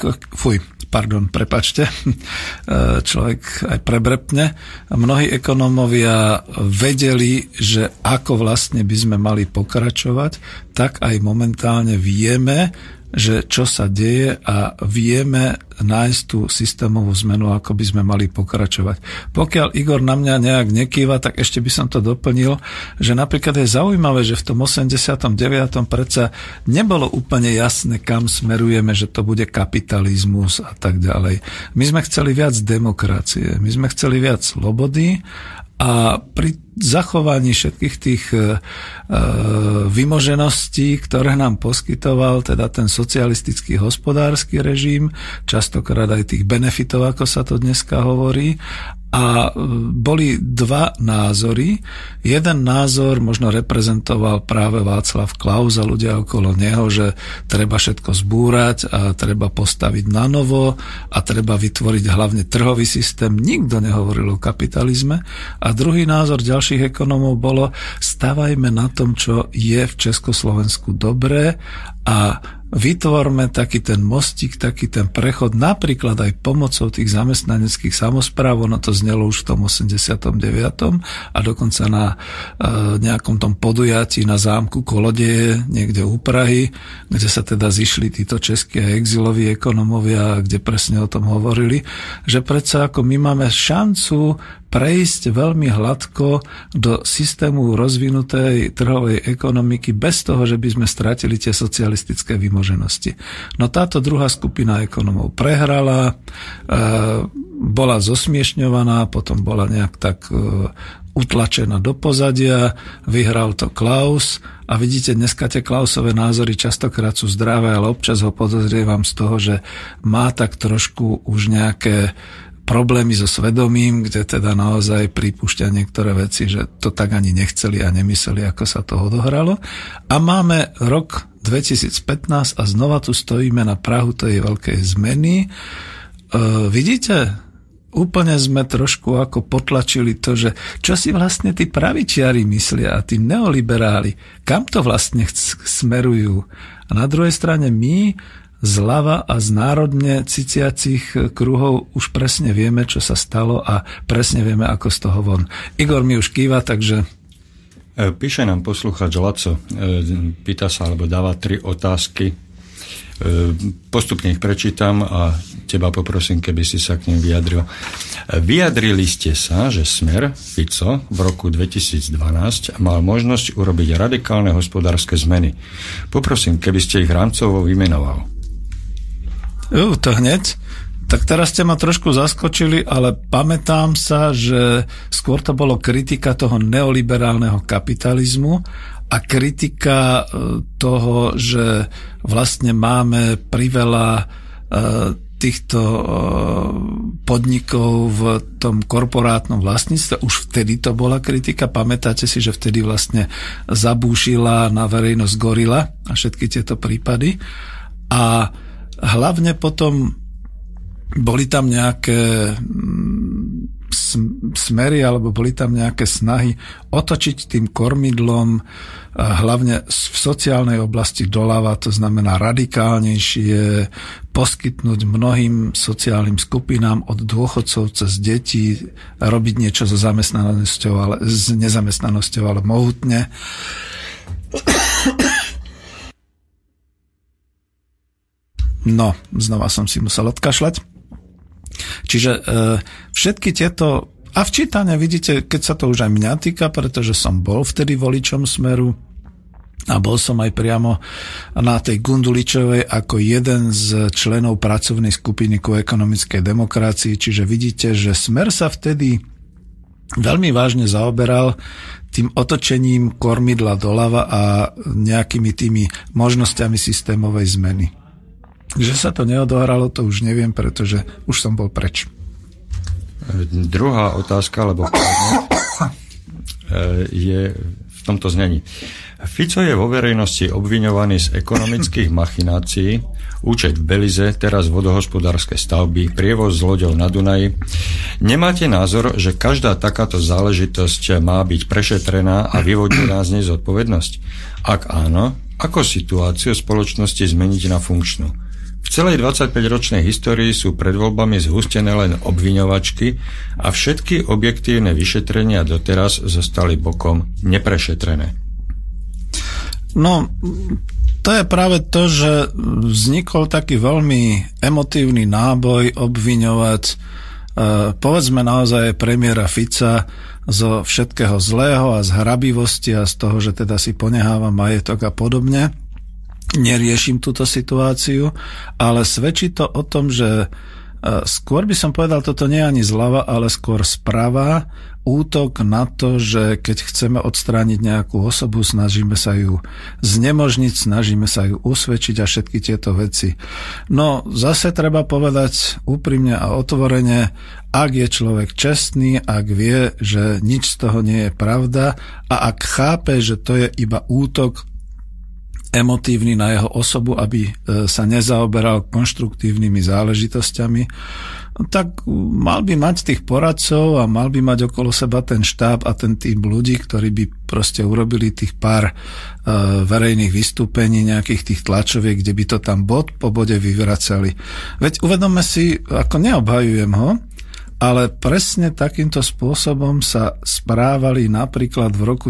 človek aj prebrepne. Mnohí ekonómovia vedeli, že ako vlastne by sme mali pokračovať, tak aj momentálne vieme, že čo sa deje a vieme nájsť tú systémovú zmenu, ako by sme mali pokračovať. Pokiaľ Igor na mňa nejak nekýva, tak ešte by som to doplnil, že napríklad je zaujímavé, že v tom 89. predsa nebolo úplne jasné, kam smerujeme, že to bude kapitalizmus a tak ďalej. My sme chceli viac demokracie, my sme chceli viac slobody a pri zachovaní všetkých tých vymožeností, ktoré nám poskytoval teda ten socialistický hospodársky režim, častokrát aj tých benefitov, ako sa to dneska hovorí. A boli dva názory. Jeden názor možno reprezentoval práve Václav Klaus a ľudia okolo neho, že treba všetko zbúrať a treba postaviť na novo a treba vytvoriť hlavne trhový systém. Nikto nehovoril o kapitalizme. A druhý názor ďalších ekonómov bolo, stavajme na tom, čo je v Československu dobré a vytvorme taký ten mostík, taký ten prechod, napríklad aj pomocou tých zamestnaneckých samospráv, ono to znelo už v tom 89. a dokonca na nejakom tom podujatí na zámku Kolodeje, niekde u Prahy, kde sa teda zišli títo českí a exiloví ekonómovia, kde presne o tom hovorili, že predsa ako my máme šancu prejsť veľmi hladko do systému rozvinutej trhovej ekonomiky bez toho, že by sme stratili tie socialistické vymoženosti. No táto druhá skupina ekonomov prehrala, bola zosmiešňovaná, potom bola nejak tak utlačená do pozadia, vyhral to Klaus a vidíte, dneska tie Klausové názory častokrát sú zdravé, ale občas ho podozrievam z toho, že má tak trošku už nejaké problémy so svedomím, kde teda naozaj pripúšťa niektoré veci, že to tak ani nechceli a nemysleli, ako sa to odohralo. A máme rok 2015 a znova tu stojíme na prahu tej veľkej zmeny. Vidíte? Úplne sme trošku ako potlačili to, že čo si vlastne tí pravičiari myslia a tí neoliberáli, kam to vlastne smerujú. A na druhej strane my zľava a z národne ciciacich kruhov už presne vieme, čo sa stalo a presne vieme, ako z toho von. Igor mi už kýva, takže... Píše nám posluchač Laco, pýta sa, alebo dáva 3 otázky. Postupne ich prečítam a teba poprosím, keby si sa k nim vyjadril. Vyjadrili ste sa, že Smer, Fico, v roku 2012 mal možnosť urobiť radikálne hospodárske zmeny. Poprosím, keby ste ich rámcovo vymenoval. To hneď. Tak teraz ste ma trošku zaskočili, ale pamätám sa, že skôr to bolo kritika toho neoliberálneho kapitalizmu a kritika toho, že vlastne máme priveľa týchto podnikov v tom korporátnom vlastníctve. Už vtedy to bola kritika. Pamätáte si, že vtedy vlastne zabúšila na verejnosť gorila a všetky tieto prípady. A hlavne potom boli tam nejaké smery alebo boli tam nejaké snahy otočiť tým kormidlom hlavne v sociálnej oblasti doľava, to znamená radikálnejšie, poskytnúť mnohým sociálnym skupinám od dôchodcov cez detí, robiť niečo so zamestnanosťou, ale s nezamestnanosťou, ale mohutne. No, znova som si musel odkašľať. Čiže všetky tieto... A včítane, vidíte, keď sa to už aj mňa týka, pretože som bol vtedy voličom Smeru a bol som aj priamo na tej Gunduličovej ako jeden z členov pracovnej skupiny ku ekonomickej demokracii. Čiže vidíte, že Smer sa vtedy veľmi vážne zaoberal tým otočením kormidla doľava a nejakými tými možnosťami systémovej zmeny. Že sa to neodohralo, to už neviem, pretože už som bol preč. Druhá otázka, lebo je v tomto znení. Fico je vo verejnosti obviňovaný z ekonomických machinácií, účet v Belize, teraz vodohospodárske stavby, prievoz z loďou na Dunaji. Nemáte názor, že každá takáto záležitosť má byť prešetrená a vyvodená z nej zodpovednosť? Ak áno, ako situáciu spoločnosti zmeniť na funkčnú? V celej 25-ročnej histórii sú pred voľbami zhustené len obviňovačky a všetky objektívne vyšetrenia doteraz zostali bokom neprešetrené. No, to je práve to, že vznikol taký veľmi emotívny náboj obviňovať povedzme naozaj premiéra Fica zo všetkého zlého a z hrabivosti a z toho, že teda si poneháva majetok a podobne. Neriešim túto situáciu, ale svedčí to o tom, že skôr by som povedal, toto nie je ani zľava, ale skôr sprava, útok na to, že keď chceme odstrániť nejakú osobu, snažíme sa ju znemožniť, snažíme sa ju usvedčiť a všetky tieto veci. No, zase treba povedať úprimne a otvorene, ak je človek čestný, ak vie, že nič z toho nie je pravda a ak chápe, že to je iba útok emotívny na jeho osobu, aby sa nezaoberal konštruktívnymi záležitosťami, tak mal by mať tých poradcov a mal by mať okolo seba ten štáb a ten tým ľudí, ktorí by proste urobili tých pár verejných vystúpení, nejakých tých tlačoviek, kde by to tam bod po bode vyvracali. Veď uvedomme si, ako neobhajujem ho, ale presne takýmto spôsobom sa správali napríklad v roku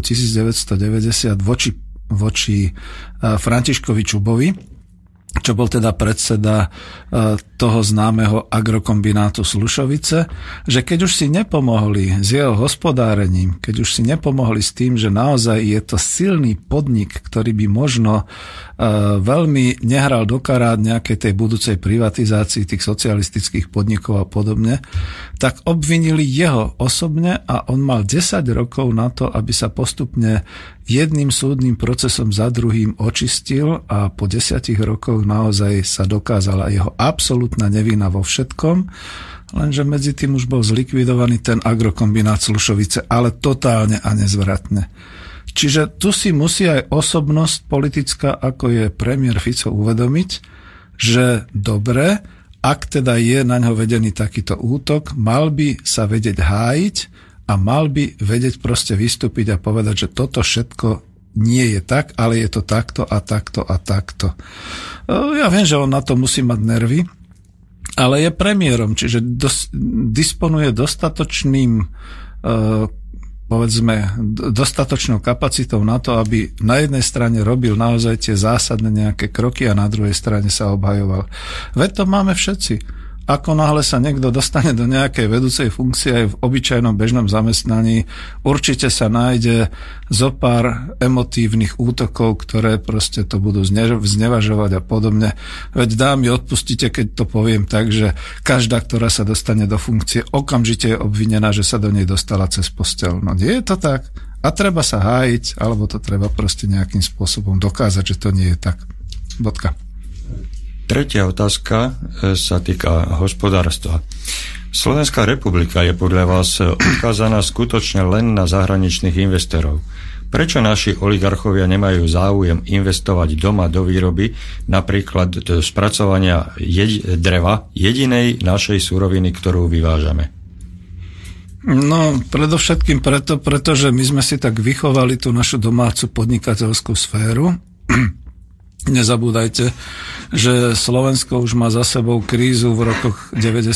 1990 voči Františkovi Čubovi, čo bol teda predseda toho známeho agrokombinátu Slušovice, že keď už si nepomohli s jeho hospodárením, keď už si nepomohli s tým, že naozaj je to silný podnik, ktorý by možno veľmi nehral do karát nejakej tej budúcej privatizácii tých socialistických podnikov a podobne, tak obvinili jeho osobne a on mal 10 rokov na to, aby sa postupne jedným súdnym procesom za druhým očistil a po 10 rokoch naozaj sa dokázala jeho absolútna nevina vo všetkom, lenže medzi tým už bol zlikvidovaný ten agrokombinát Slušovice, ale totálne a nezvratne. Čiže tu si musí aj osobnosť politická, ako je premiér Fico, uvedomiť, že dobre, ak teda je na ňo vedený takýto útok, mal by sa vedieť hájiť a mal by vedieť proste vystúpiť a povedať, že toto všetko nie je tak, ale je to takto a takto a takto. Ja viem, že on na to musí mať nervy, ale je premiérom, čiže disponuje dostatočným dostatočnou kapacitou na to, aby na jednej strane robil naozaj tie zásadné nejaké kroky a na druhej strane sa obhajoval. Veď to máme všetci. Ako náhle sa niekto dostane do nejakej vedúcej funkcie aj v obyčajnom bežnom zamestnaní, určite sa nájde zopár emotívnych útokov, ktoré proste to budú znevažovať a podobne. Veď dámy, odpustite, keď to poviem tak, že každá, ktorá sa dostane do funkcie, okamžite je obvinená, že sa do nej dostala cez posteľ. No nie je to tak. A treba sa hájiť, alebo to treba proste nejakým spôsobom dokázať, že to nie je tak. Bodka. Tretia otázka sa týka hospodárstva. Slovenská republika je podľa vás odkázaná skutočne len na zahraničných investorov. Prečo naši oligarchovia nemajú záujem investovať doma do výroby, napríklad do spracovania dreva, jedinej našej suroviny, ktorú vyvážame? No, predovšetkým pretože my sme si tak vychovali tú našu domácu podnikateľskú sféru. Nezabúdajte, že Slovensko už má za sebou krízu v rokoch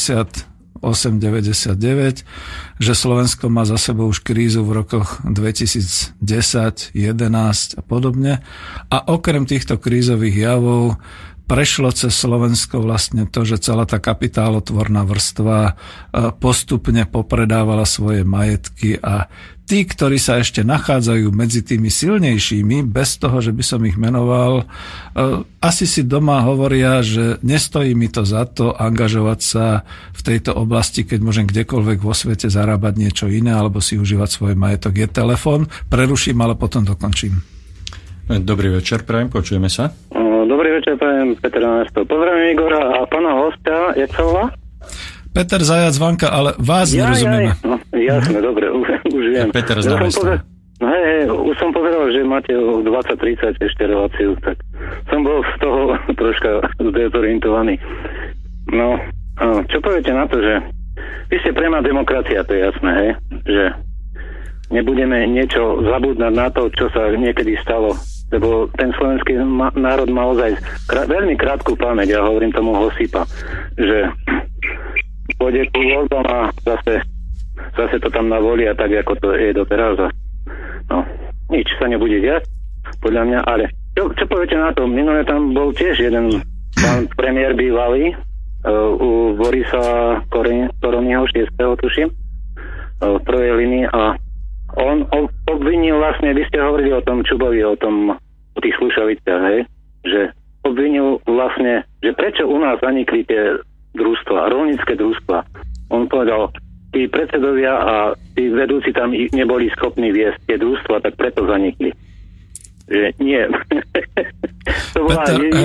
98-99, že Slovensko má za sebou už krízu v rokoch 2010, 2011 a podobne. A okrem týchto krízových javov prešlo cez Slovensko vlastne to, že celá tá kapitálotvorná vrstva postupne popredávala svoje majetky a tí, ktorí sa ešte nachádzajú medzi tými silnejšími, bez toho, že by som ich menoval, asi si doma hovoria, že nestojí mi to za to angažovať sa v tejto oblasti, keď môžem kdekoľvek vo svete zarábať niečo iné alebo si užívať svoj majetok. Je telefón, preruším, ale potom dokončím. Dobrý večer, prajem, počujeme sa. Dobrý večer, prajem, Peter Nástov. Pozdravím Igora a pána hostia, jak sa volá? Peter Zajac Vanka, ale vás nerozumieme. No, jasne, dobre, už viem. Peter z Námestova. Hej, už som povedal, že máte o 20:30 ešte reláciu, tak som bol z toho troška zdezorientovaný. No, čo poviete na to, že vy ste pre mňa demokracia, to je jasné, hej? Že nebudeme niečo zabúdať na to, čo sa niekedy stalo, lebo ten slovenský národ má ozaj veľmi krátku pamäť, ja hovorím tomu Hosipa, že pôjde ku voľbom a zase to tam navolia tak, ako to je doteraz. No, nič sa nebude diať, podľa mňa, ale čo poviete na to? Minulé tam bol tiež jeden pán premiér bývalý, u Borisa Koronyho 6. tuším, v prvej línii a on obvinil vlastne, vy ste hovorili o tom Čubovi, o tých Slušoviciach, hej, že obvinil vlastne, že prečo u nás zanikli tie družstva, rolnícke družstva. On povedal, tí predsedovia a tí vedúci tam neboli schopní viesť tie družstva, tak preto zanikli. Že nie. To bola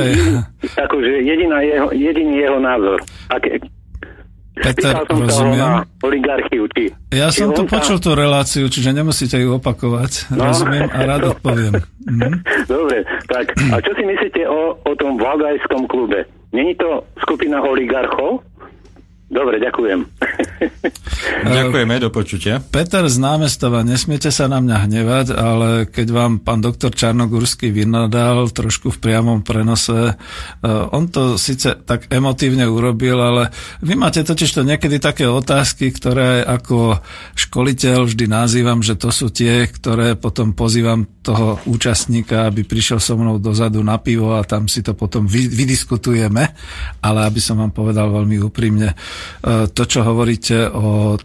jediný jeho názor. Peter, rozumiem. Oligarchiu, ja som tu počul tú reláciu, čiže nemusíte ju opakovať. No. Rozumiem a rád odpoviem. Dobre, tak a čo si myslíte o tom Valdajskom klube? Není to skupina oligarchov? Dobre, ďakujem. Ďakujeme, do počutia. Peter z Námestova, nesmiete sa na mňa hnevať, ale keď vám pán doktor Čarnogurský vynadal trošku v priamom prenose, on to síce tak emotívne urobil, ale vy máte totiž to niekedy také otázky, ktoré ako školiteľ vždy nazývam, že to sú tie, ktoré potom pozývam toho účastníka, aby prišiel so mnou dozadu na pivo a tam si to potom vydiskutujeme, ale aby som vám povedal veľmi úprimne, to, čo hovoríte o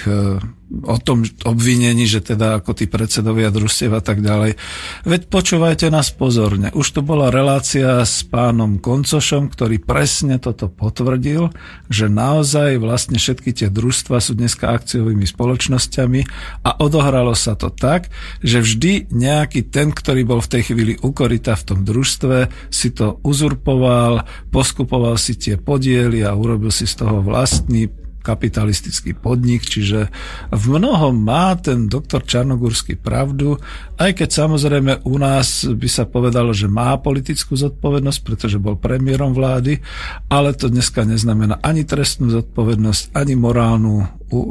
tom obvinení, že teda ako tí predsedovia družstiev a tak ďalej. Veď počúvajte nás pozorne. Už tu bola relácia s pánom Koncošom, ktorý presne toto potvrdil, že naozaj vlastne všetky tie družstva sú dneska akciovými spoločnosťami a odohralo sa to tak, že vždy nejaký ten, ktorý bol v tej chvíli u koryta v tom družstve, si to uzurpoval, poskupoval si tie podiely a urobil si z toho vlastný kapitalistický podnik, čiže v mnohom má ten doktor Čarnogurský pravdu, aj keď samozrejme u nás by sa povedalo, že má politickú zodpovednosť, pretože bol premiérom vlády, ale to dneska neznamená ani trestnú zodpovednosť, ani morálnu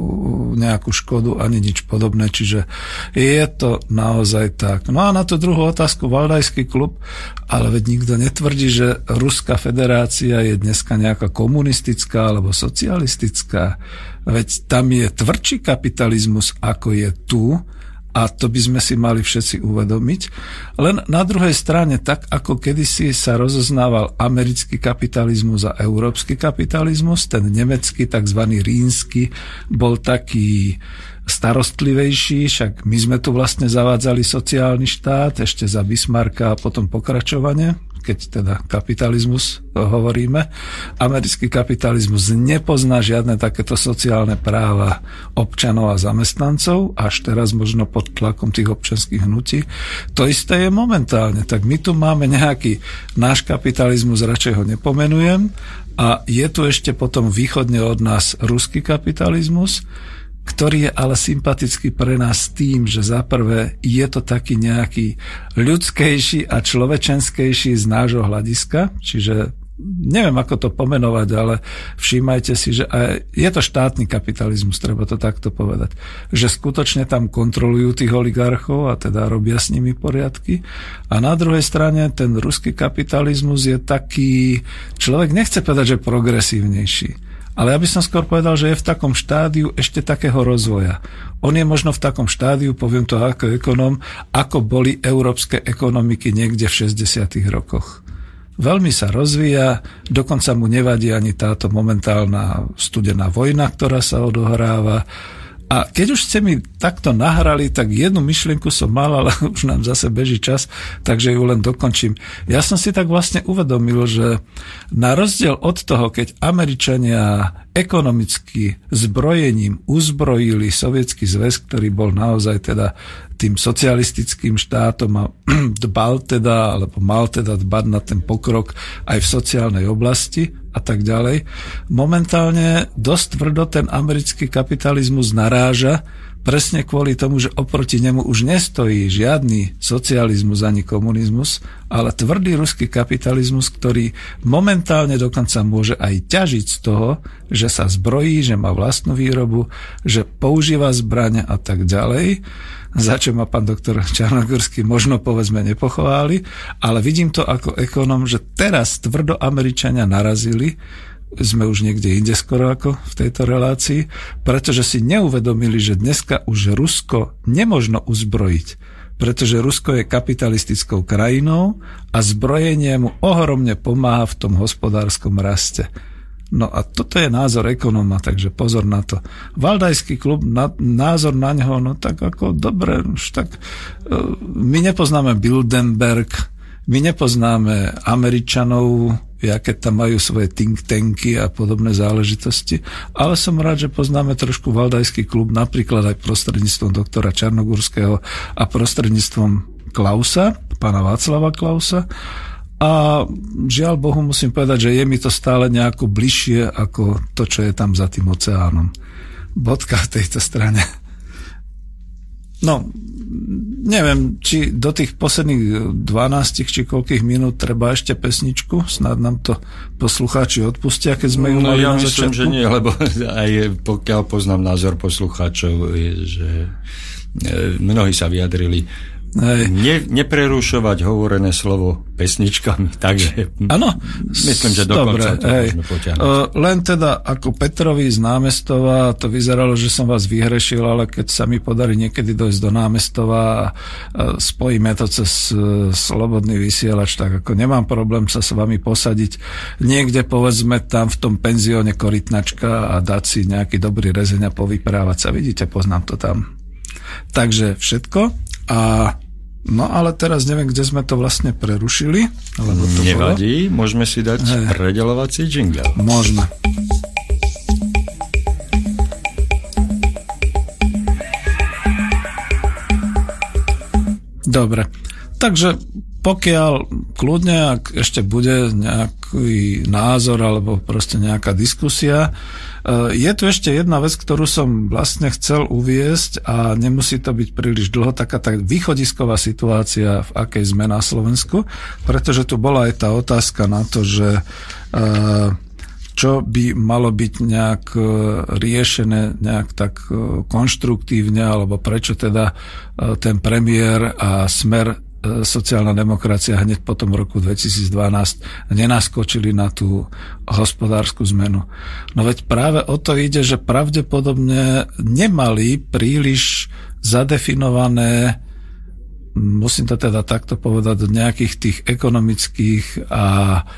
nejakú škodu, ani nič podobné, čiže je to naozaj tak. No a na tú druhú otázku, Valdajský klub, ale veď nikto netvrdí, že Ruská federácia je dneska nejaká komunistická alebo socialistická. Veď tam je tvrdší kapitalizmus, ako je tu, a to by sme si mali všetci uvedomiť. Len na druhej strane, tak ako kedysi sa rozoznával americký kapitalizmus a európsky kapitalizmus, ten nemecký, takzvaný rínsky, bol taký starostlivejší, však my sme tu vlastne zavádzali sociálny štát, ešte za Bismarcka a potom pokračovanie, keď teda kapitalizmus hovoríme. Americký kapitalizmus nepozná žiadne takéto sociálne práva občanov a zamestnancov, až teraz možno pod tlakom tých občianskych hnutí. To isté je momentálne. Tak my tu máme nejaký náš kapitalizmus, radšej ho nepomenujem, a je tu ešte potom východne od nás ruský kapitalizmus, ktorý je ale sympatický pre nás tým, že za prvé je to taký nejaký ľudskejší a človečenskejší z nášho hľadiska, čiže neviem, ako to pomenovať, ale všímajte si, že aj je to štátny kapitalizmus, treba to takto povedať, že skutočne tam kontrolujú tých oligarchov a teda robia s nimi poriadky. A na druhej strane ten ruský kapitalizmus je taký, človek nechce povedať, že progresívnejší, ale ja by som skôr povedal, že je v takom štádiu ešte takého rozvoja. On je možno v takom štádiu, poviem to ako ekonóm, ako boli európske ekonomiky niekde v 60. rokoch. Veľmi sa rozvíja, dokonca mu nevadí ani táto momentálna studená vojna, ktorá sa odohráva. A keď už ste mi takto nahrali, tak jednu myšlienku som mal, ale už nám zase beží čas, takže ju len dokončím. Ja som si tak vlastne uvedomil, že na rozdiel od toho, keď Američania ekonomicky zbrojením uzbrojili Sovietsky zväz, ktorý bol naozaj teda tým socialistickým štátom a dbal teda, alebo mal teda dbať na ten pokrok aj v sociálnej oblasti a tak ďalej. Momentálne dosť tvrdo ten americký kapitalizmus naráža presne kvôli tomu, že oproti nemu už nestojí žiadny socializmus ani komunizmus, ale tvrdý ruský kapitalizmus, ktorý momentálne dokonca môže aj ťažiť z toho, že sa zbrojí, že má vlastnú výrobu, že používa zbrane a tak ďalej, za čo ma pán doktor Čarnogórsky možno povedzme nepochváli, ale vidím to ako ekonom, že teraz tvrdo Američania narazili, sme už niekde inde skoro ako v tejto relácii, pretože si neuvedomili, že dneska už Rusko nemožno uzbrojiť, pretože Rusko je kapitalistickou krajinou a zbrojenie mu ohromne pomáha v tom hospodárskom raste. No a toto je názor ekonóma, takže pozor na to. Valdajský klub, názor na ňo, no tak ako dobre, už tak my nepoznáme Bilderberg, my nepoznáme Američanov, jaké tam majú svoje think tanky a podobné záležitosti, ale som rád, že poznáme trošku Valdajský klub, napríklad aj prostredníctvom doktora Čarnogórského a prostredníctvom Klausa, pána Václava Klausa. A žiaľ Bohu musím povedať, že je mi to stále nejako bližšie ako to, čo je tam za tým oceánom. Bodka v tejto strane. No, neviem, či do tých posledných 12 či koľkých minút treba ešte pesničku, snad nám to poslucháči odpustia, keď sme ju mali ja na myslím, začiatku. Že nie, lebo aj pokiaľ poznám názor poslucháčov, je, že mnohí sa vyjadrili neprerušovať hovorené slovo pesničkami, takže ano, myslím, že dokonca to môžeme potiahnuť. Len teda ako Petrovi z Námestova to vyzeralo, že som vás vyhrešil, ale keď sa mi podarí niekedy dojsť do Námestova a spojíme to cez slobodný vysielač, tak ako nemám problém sa s vami posadiť niekde, povedzme tam v tom penzióne Korytnačka a dať si nejaký dobrý rezeň a povyprávať sa. Vidíte, poznám to tam. Takže všetko. No ale teraz neviem, kde sme to vlastne prerušili. Lebo to nevadí, môžeme si dať predeľovací jingle. Môžeme. Dobre. Takže pokiaľ kľudne, ak ešte bude nejaký názor alebo proste nejaká diskusia, je tu ešte jedna vec, ktorú som vlastne chcel uviesť a nemusí to byť príliš dlho, taká tá východisková situácia, v akej sme na Slovensku, pretože tu bola aj tá otázka na to, že čo by malo byť nejak riešené nejak tak konštruktívne, alebo prečo teda ten premiér a Smer sociálna demokracia hneď po tom roku 2012 nenaskočili na tú hospodársku zmenu. No veď práve o to ide, že pravdepodobne nemali príliš zadefinované, musím to teda takto povedať, do nejakých tých ekonomických a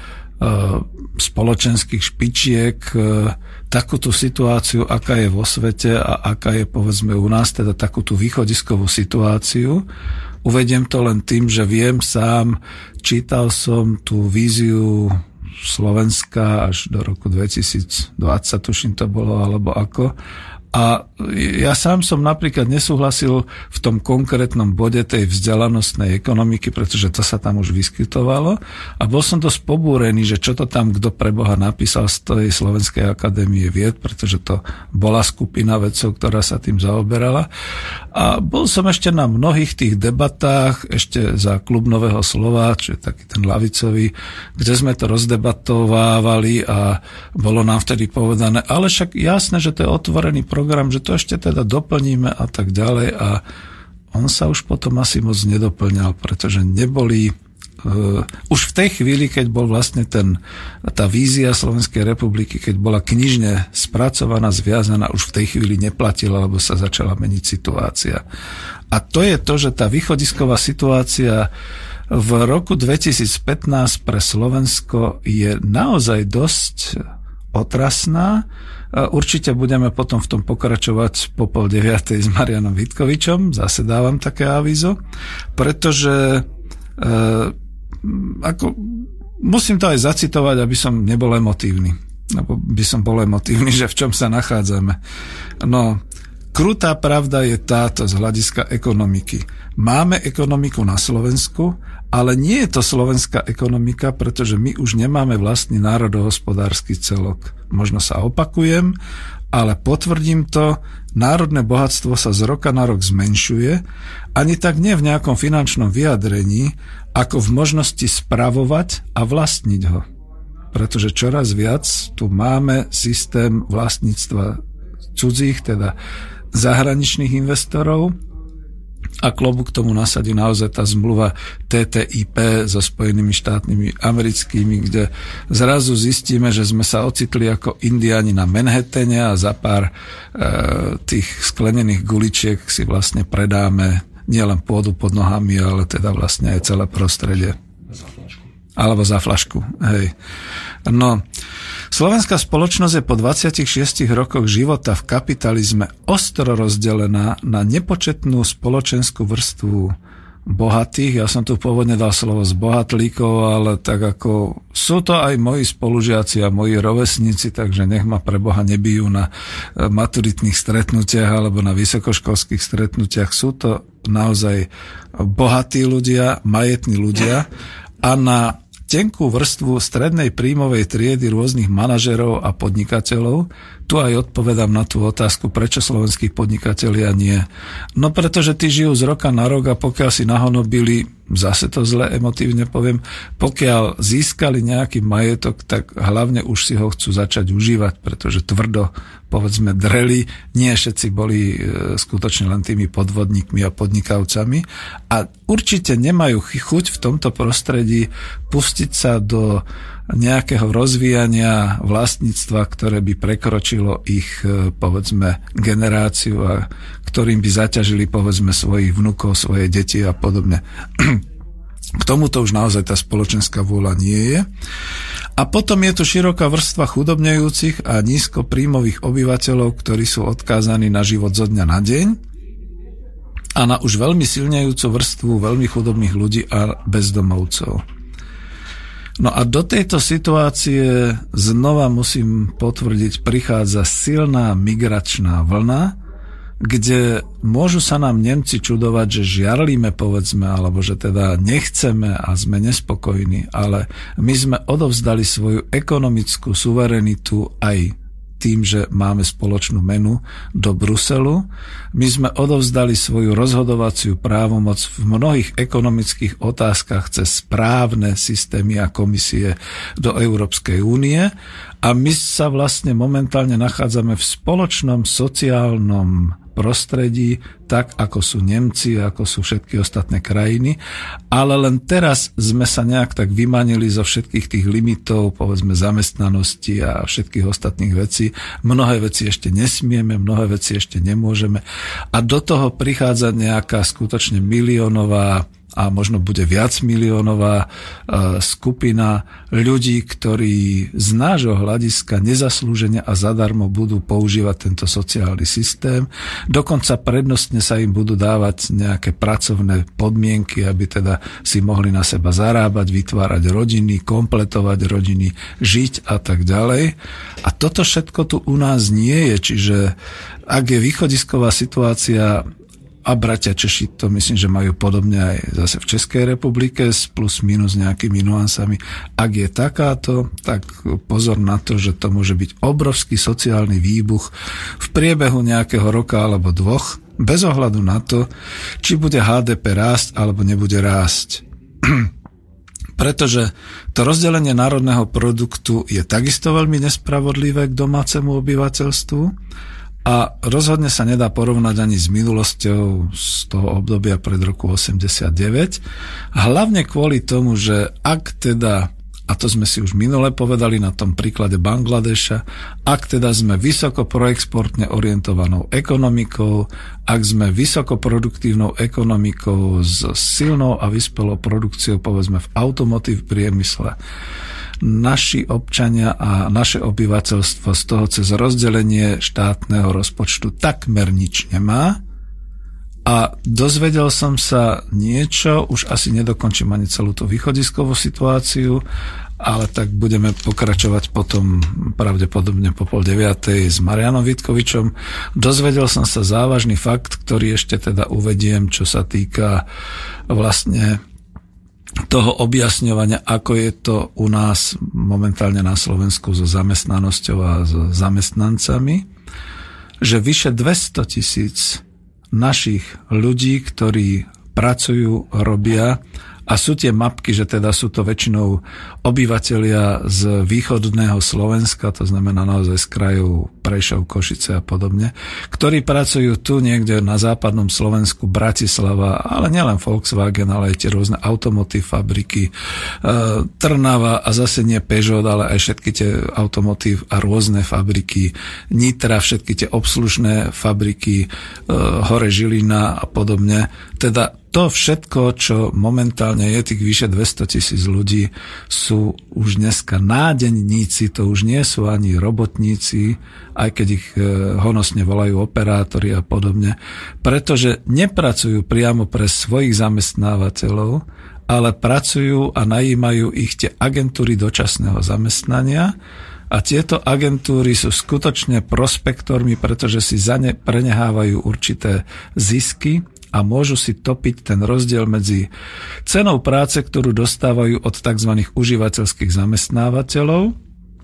spoločenských špičiek takúto situáciu, aká je vo svete a aká je povedzme u nás, teda takúto východiskovú situáciu. Uvediem to len tým, že viem sám, čítal som tú víziu Slovenska až do roku 2020, tuším to bolo, alebo ako. A ja sám som napríklad nesúhlasil v tom konkrétnom bode tej vzdelanostnej ekonomiky, pretože to sa tam už vyskytovalo a bol som dosť pobúrený, že čo to tam kto pre Boha napísal z tej Slovenskej akadémie vied, pretože to bola skupina vedcov, ktorá sa tým zaoberala. A bol som ešte na mnohých tých debatách, ešte za Klub Nového slova, čo je taký ten ľavicový, kde sme to rozdebatovávali a bolo nám vtedy povedané, ale však jasné, že to je otvorený program, že to ešte teda doplníme a tak ďalej a on sa už potom asi moc nedoplňal, pretože neboli už v tej chvíli, keď bol vlastne tá vízia Slovenskej republiky, keď bola knižne spracovaná, zviazaná, už v tej chvíli neplatila, lebo sa začala meniť situácia. A to je to, že tá východisková situácia v roku 2015 pre Slovensko je naozaj dosť otrasná. Určite budeme potom v tom pokračovať po 8:30 s Marianom Vitkovičom, zase dávam také avízo, pretože musím to aj zacitovať, aby som nebol emotívny. Lebo by som bol emotívny, že v čom sa nachádzame. No, krutá pravda je táto z hľadiska ekonomiky. Máme ekonomiku na Slovensku, ale nie je to slovenská ekonomika, pretože my už nemáme vlastný národohospodársky celok. Možno sa opakujem, ale potvrdím to, národné bohatstvo sa z roka na rok zmenšuje, ani tak nie v nejakom finančnom vyjadrení, ako v možnosti spravovať a vlastniť ho. Pretože čoraz viac tu máme systém vlastníctva cudzích, teda zahraničných investorov, a klobúk k tomu nasadí naozaj tá zmluva TTIP so Spojenými štátmi americkými, kde zrazu zistíme, že sme sa ocitli ako Indiáni na Manhattane a za pár tých sklenených guličiek si vlastne predáme nielen pôdu pod nohami, ale teda vlastne aj celé prostredie. Alebo za flašku. Hej. No, slovenská spoločnosť je po 26 rokoch života v kapitalizme ostro rozdelená na nepočetnú spoločenskú vrstvu bohatých. Ja som tu pôvodne dal slovo zbohatlíkov, ale tak ako sú to aj moji spolužiaci a moji rovesníci, takže nech ma pre Boha nebijú na maturitných stretnutiach alebo na vysokoškolských stretnutiach. Sú to naozaj bohatí ľudia, majetní ľudia, a na tenkú vrstvu strednej príjmovej triedy rôznych manažerov a podnikateľov. Tu aj odpovedám na tú otázku, prečo slovenskí podnikatelia nie. No pretože tí žijú z roka na rok a pokiaľ si nahonobili, zase to zle emotívne poviem, pokiaľ získali nejaký majetok, tak hlavne už si ho chcú začať užívať, pretože tvrdo, povedzme, dreli. Nie všetci boli skutočne len tými podvodníkmi a podnikavcami a určite nemajú chuť v tomto prostredí pustiť sa do nejakého rozvíjania vlastníctva, ktoré by prekročilo ich, povedzme, generáciu a ktorým by zaťažili, povedzme, svojich vnukov, svoje deti a podobne. K tomuto už naozaj tá spoločenská vôľa nie je. A potom je tu široká vrstva chudobnejúcich a nízkopríjmových obyvateľov, ktorí sú odkázaní na život zo dňa na deň a na už veľmi silnejúcu vrstvu veľmi chudobných ľudí a bezdomovcov. No a do tejto situácie znova musím potvrdiť, prichádza silná migračná vlna, kde môžu sa nám Nemci čudovať, že žiarlíme, povedzme, alebo že teda nechceme a sme nespokojní, ale my sme odovzdali svoju ekonomickú suverenitu aj tým, že máme spoločnú menu do Bruselu. My sme odovzdali svoju rozhodovaciu právomoc v mnohých ekonomických otázkach cez správne systémy a komisie do Európskej únie a my sa vlastne momentálne nachádzame v spoločnom sociálnom prostredí, tak ako sú Nemci, ako sú všetky ostatné krajiny, ale len teraz sme sa nejak tak vymanili zo všetkých tých limitov, povedzme zamestnanosti a všetkých ostatných vecí. Mnohé veci ešte nesmieme, mnohé veci ešte nemôžeme a do toho prichádza nejaká skutočne miliónová a možno bude viac miliónová skupina ľudí, ktorí z nášho hľadiska nezaslúžene a zadarmo budú používať tento sociálny systém. Dokonca prednostne sa im budú dávať nejaké pracovné podmienky, aby teda si mohli na seba zarábať, vytvárať rodiny, kompletovať rodiny, žiť a tak ďalej. A toto všetko tu u nás nie je, čiže ak je východisková situácia a bratia Češi to myslím, že majú podobne aj zase v Českej republike s plus minus nejakými nuansami. Ak je takáto, tak pozor na to, že to môže byť obrovský sociálny výbuch v priebehu nejakého roka alebo dvoch, bez ohľadu na to, či bude HDP rásť alebo nebude rásť. Pretože to rozdelenie národného produktu je takisto veľmi nespravodlivé k domácemu obyvateľstvu a rozhodne sa nedá porovnať ani s minulosťou z toho obdobia pred roku 89. Hlavne kvôli tomu, že ak teda, a to sme si už minule povedali na tom príklade Bangladeša, ak teda sme vysoko proexportne orientovanou ekonomikou, ak sme vysokoproduktívnou ekonomikou s silnou a vyspelou produkciou, povedzme v automotív priemysle, naši občania a naše obyvateľstvo z toho cez rozdelenie štátneho rozpočtu takmer nič nemá. A dozvedel som sa niečo, už asi nedokončím ani celú tú východiskovú situáciu, ale tak budeme pokračovať potom pravdepodobne po 8:30 s Marianom Vítkovičom. Dozvedel som sa závažný fakt, ktorý ešte teda uvediem, čo sa týka vlastne toho objasňovania, ako je to u nás momentálne na Slovensku so zamestnanosťou a so zamestnancami. že vyše 200 000 našich ľudí, ktorí pracujú, robia, a sú tie mapky, že teda sú to väčšinou obyvatelia z východného Slovenska, to znamená naozaj z krajov Prešov, Košice a podobne, ktorí pracujú tu niekde na západnom Slovensku, Bratislava, ale nielen Volkswagen, ale aj tie rôzne automotív fabriky, Trnava a zase nie Peugeot, ale aj všetky tie automotív a rôzne fabriky, Nitra, všetky tie obslužné fabriky, hore Žilina a podobne. Teda to všetko, čo momentálne je, tých vyše 200 000 ľudí, sú už dneska nádenníci, to už nie sú ani robotníci, aj keď ich honosne volajú operátori a podobne, pretože nepracujú priamo pre svojich zamestnávateľov, ale pracujú a najímajú ich tie agentúry dočasného zamestnania, a tieto agentúry sú skutočne prospektormi, pretože si za ne prenehávajú určité zisky a môžu si topiť ten rozdiel medzi cenou práce, ktorú dostávajú od tzv. Užívateľských zamestnávateľov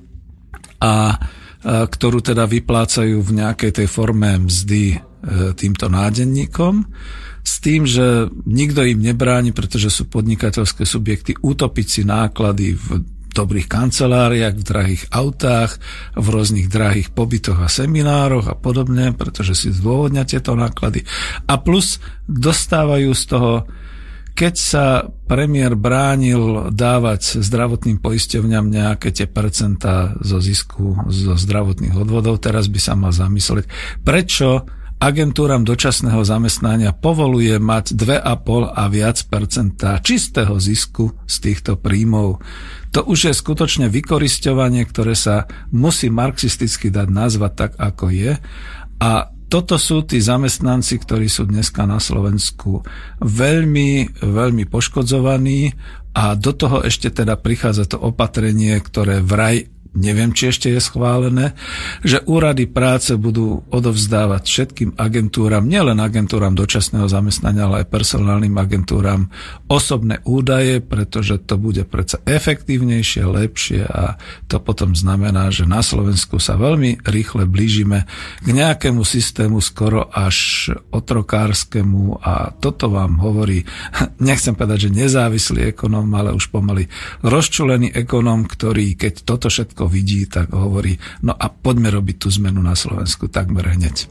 a ktorú teda vyplácajú v nejakej tej forme mzdy týmto nádenníkom, s tým, že nikto im nebráni, pretože sú podnikateľské subjekty, utopiť si náklady v dobrých kanceláriách, v drahých autách, v rôznych drahých pobytoch a seminároch a podobne, pretože si zdôvodňa tieto náklady. A plus dostávajú z toho, keď sa premiér bránil dávať zdravotným poisťovňam nejaké tie percentá zo zisku zo zdravotných odvodov, teraz by sa mal zamyslieť, prečo agentúram dočasného zamestnania povoluje mať 2,5 a viac percentá čistého zisku z týchto príjmov. To už je skutočne vykorisťovanie, ktoré sa musí marxisticky dať nazvať tak, ako je. A toto sú tí zamestnanci, ktorí sú dneska na Slovensku veľmi, veľmi poškodzovaní, a do toho ešte teda prichádza to opatrenie, ktoré vraj, neviem, či ešte je schválené, že úrady práce budú odovzdávať všetkým agentúram, nielen agentúram dočasného zamestnania, ale aj personálnym agentúram osobné údaje, pretože to bude predsa efektívnejšie, lepšie, a to potom znamená, že na Slovensku sa veľmi rýchle blížime k nejakému systému skoro až otrokárskému, a toto vám hovorí, nechcem povedať, že nezávislý ekonóm, ale už pomaly rozčulený ekonóm, ktorý keď toto všetko vidí, tak hovorí, no a poďme robiť tú zmenu na Slovensku takmer hneď.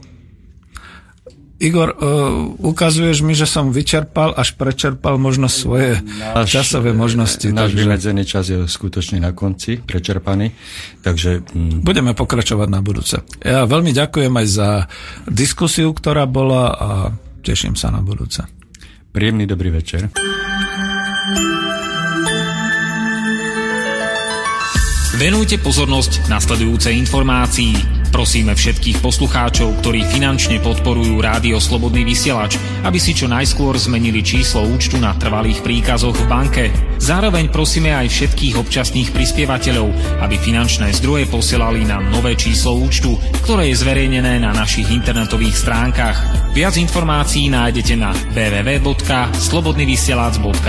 Igor, ukazuješ mi, že som vyčerpal, až prečerpal možno svoje časové možnosti. Náš vymedzený čas je skutočne na konci, prečerpaný, takže... Budeme pokračovať na budúce. Ja veľmi ďakujem aj za diskusiu, ktorá bola, a teším sa na budúce. Príjemný dobrý večer. Venujte pozornosť nasledujúcej informácii. Prosíme všetkých poslucháčov, ktorí finančne podporujú Rádio Slobodný vysielač, aby si čo najskôr zmenili číslo účtu na trvalých príkazoch v banke. Zároveň prosíme aj všetkých občasných prispievateľov, aby finančné zdroje posielali na nové číslo účtu, ktoré je zverejnené na našich internetových stránkach. Viac informácií nájdete na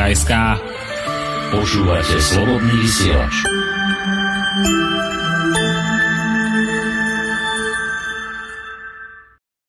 www.slobodnyvysielac.sk. Počúvate Slobodný vysielač.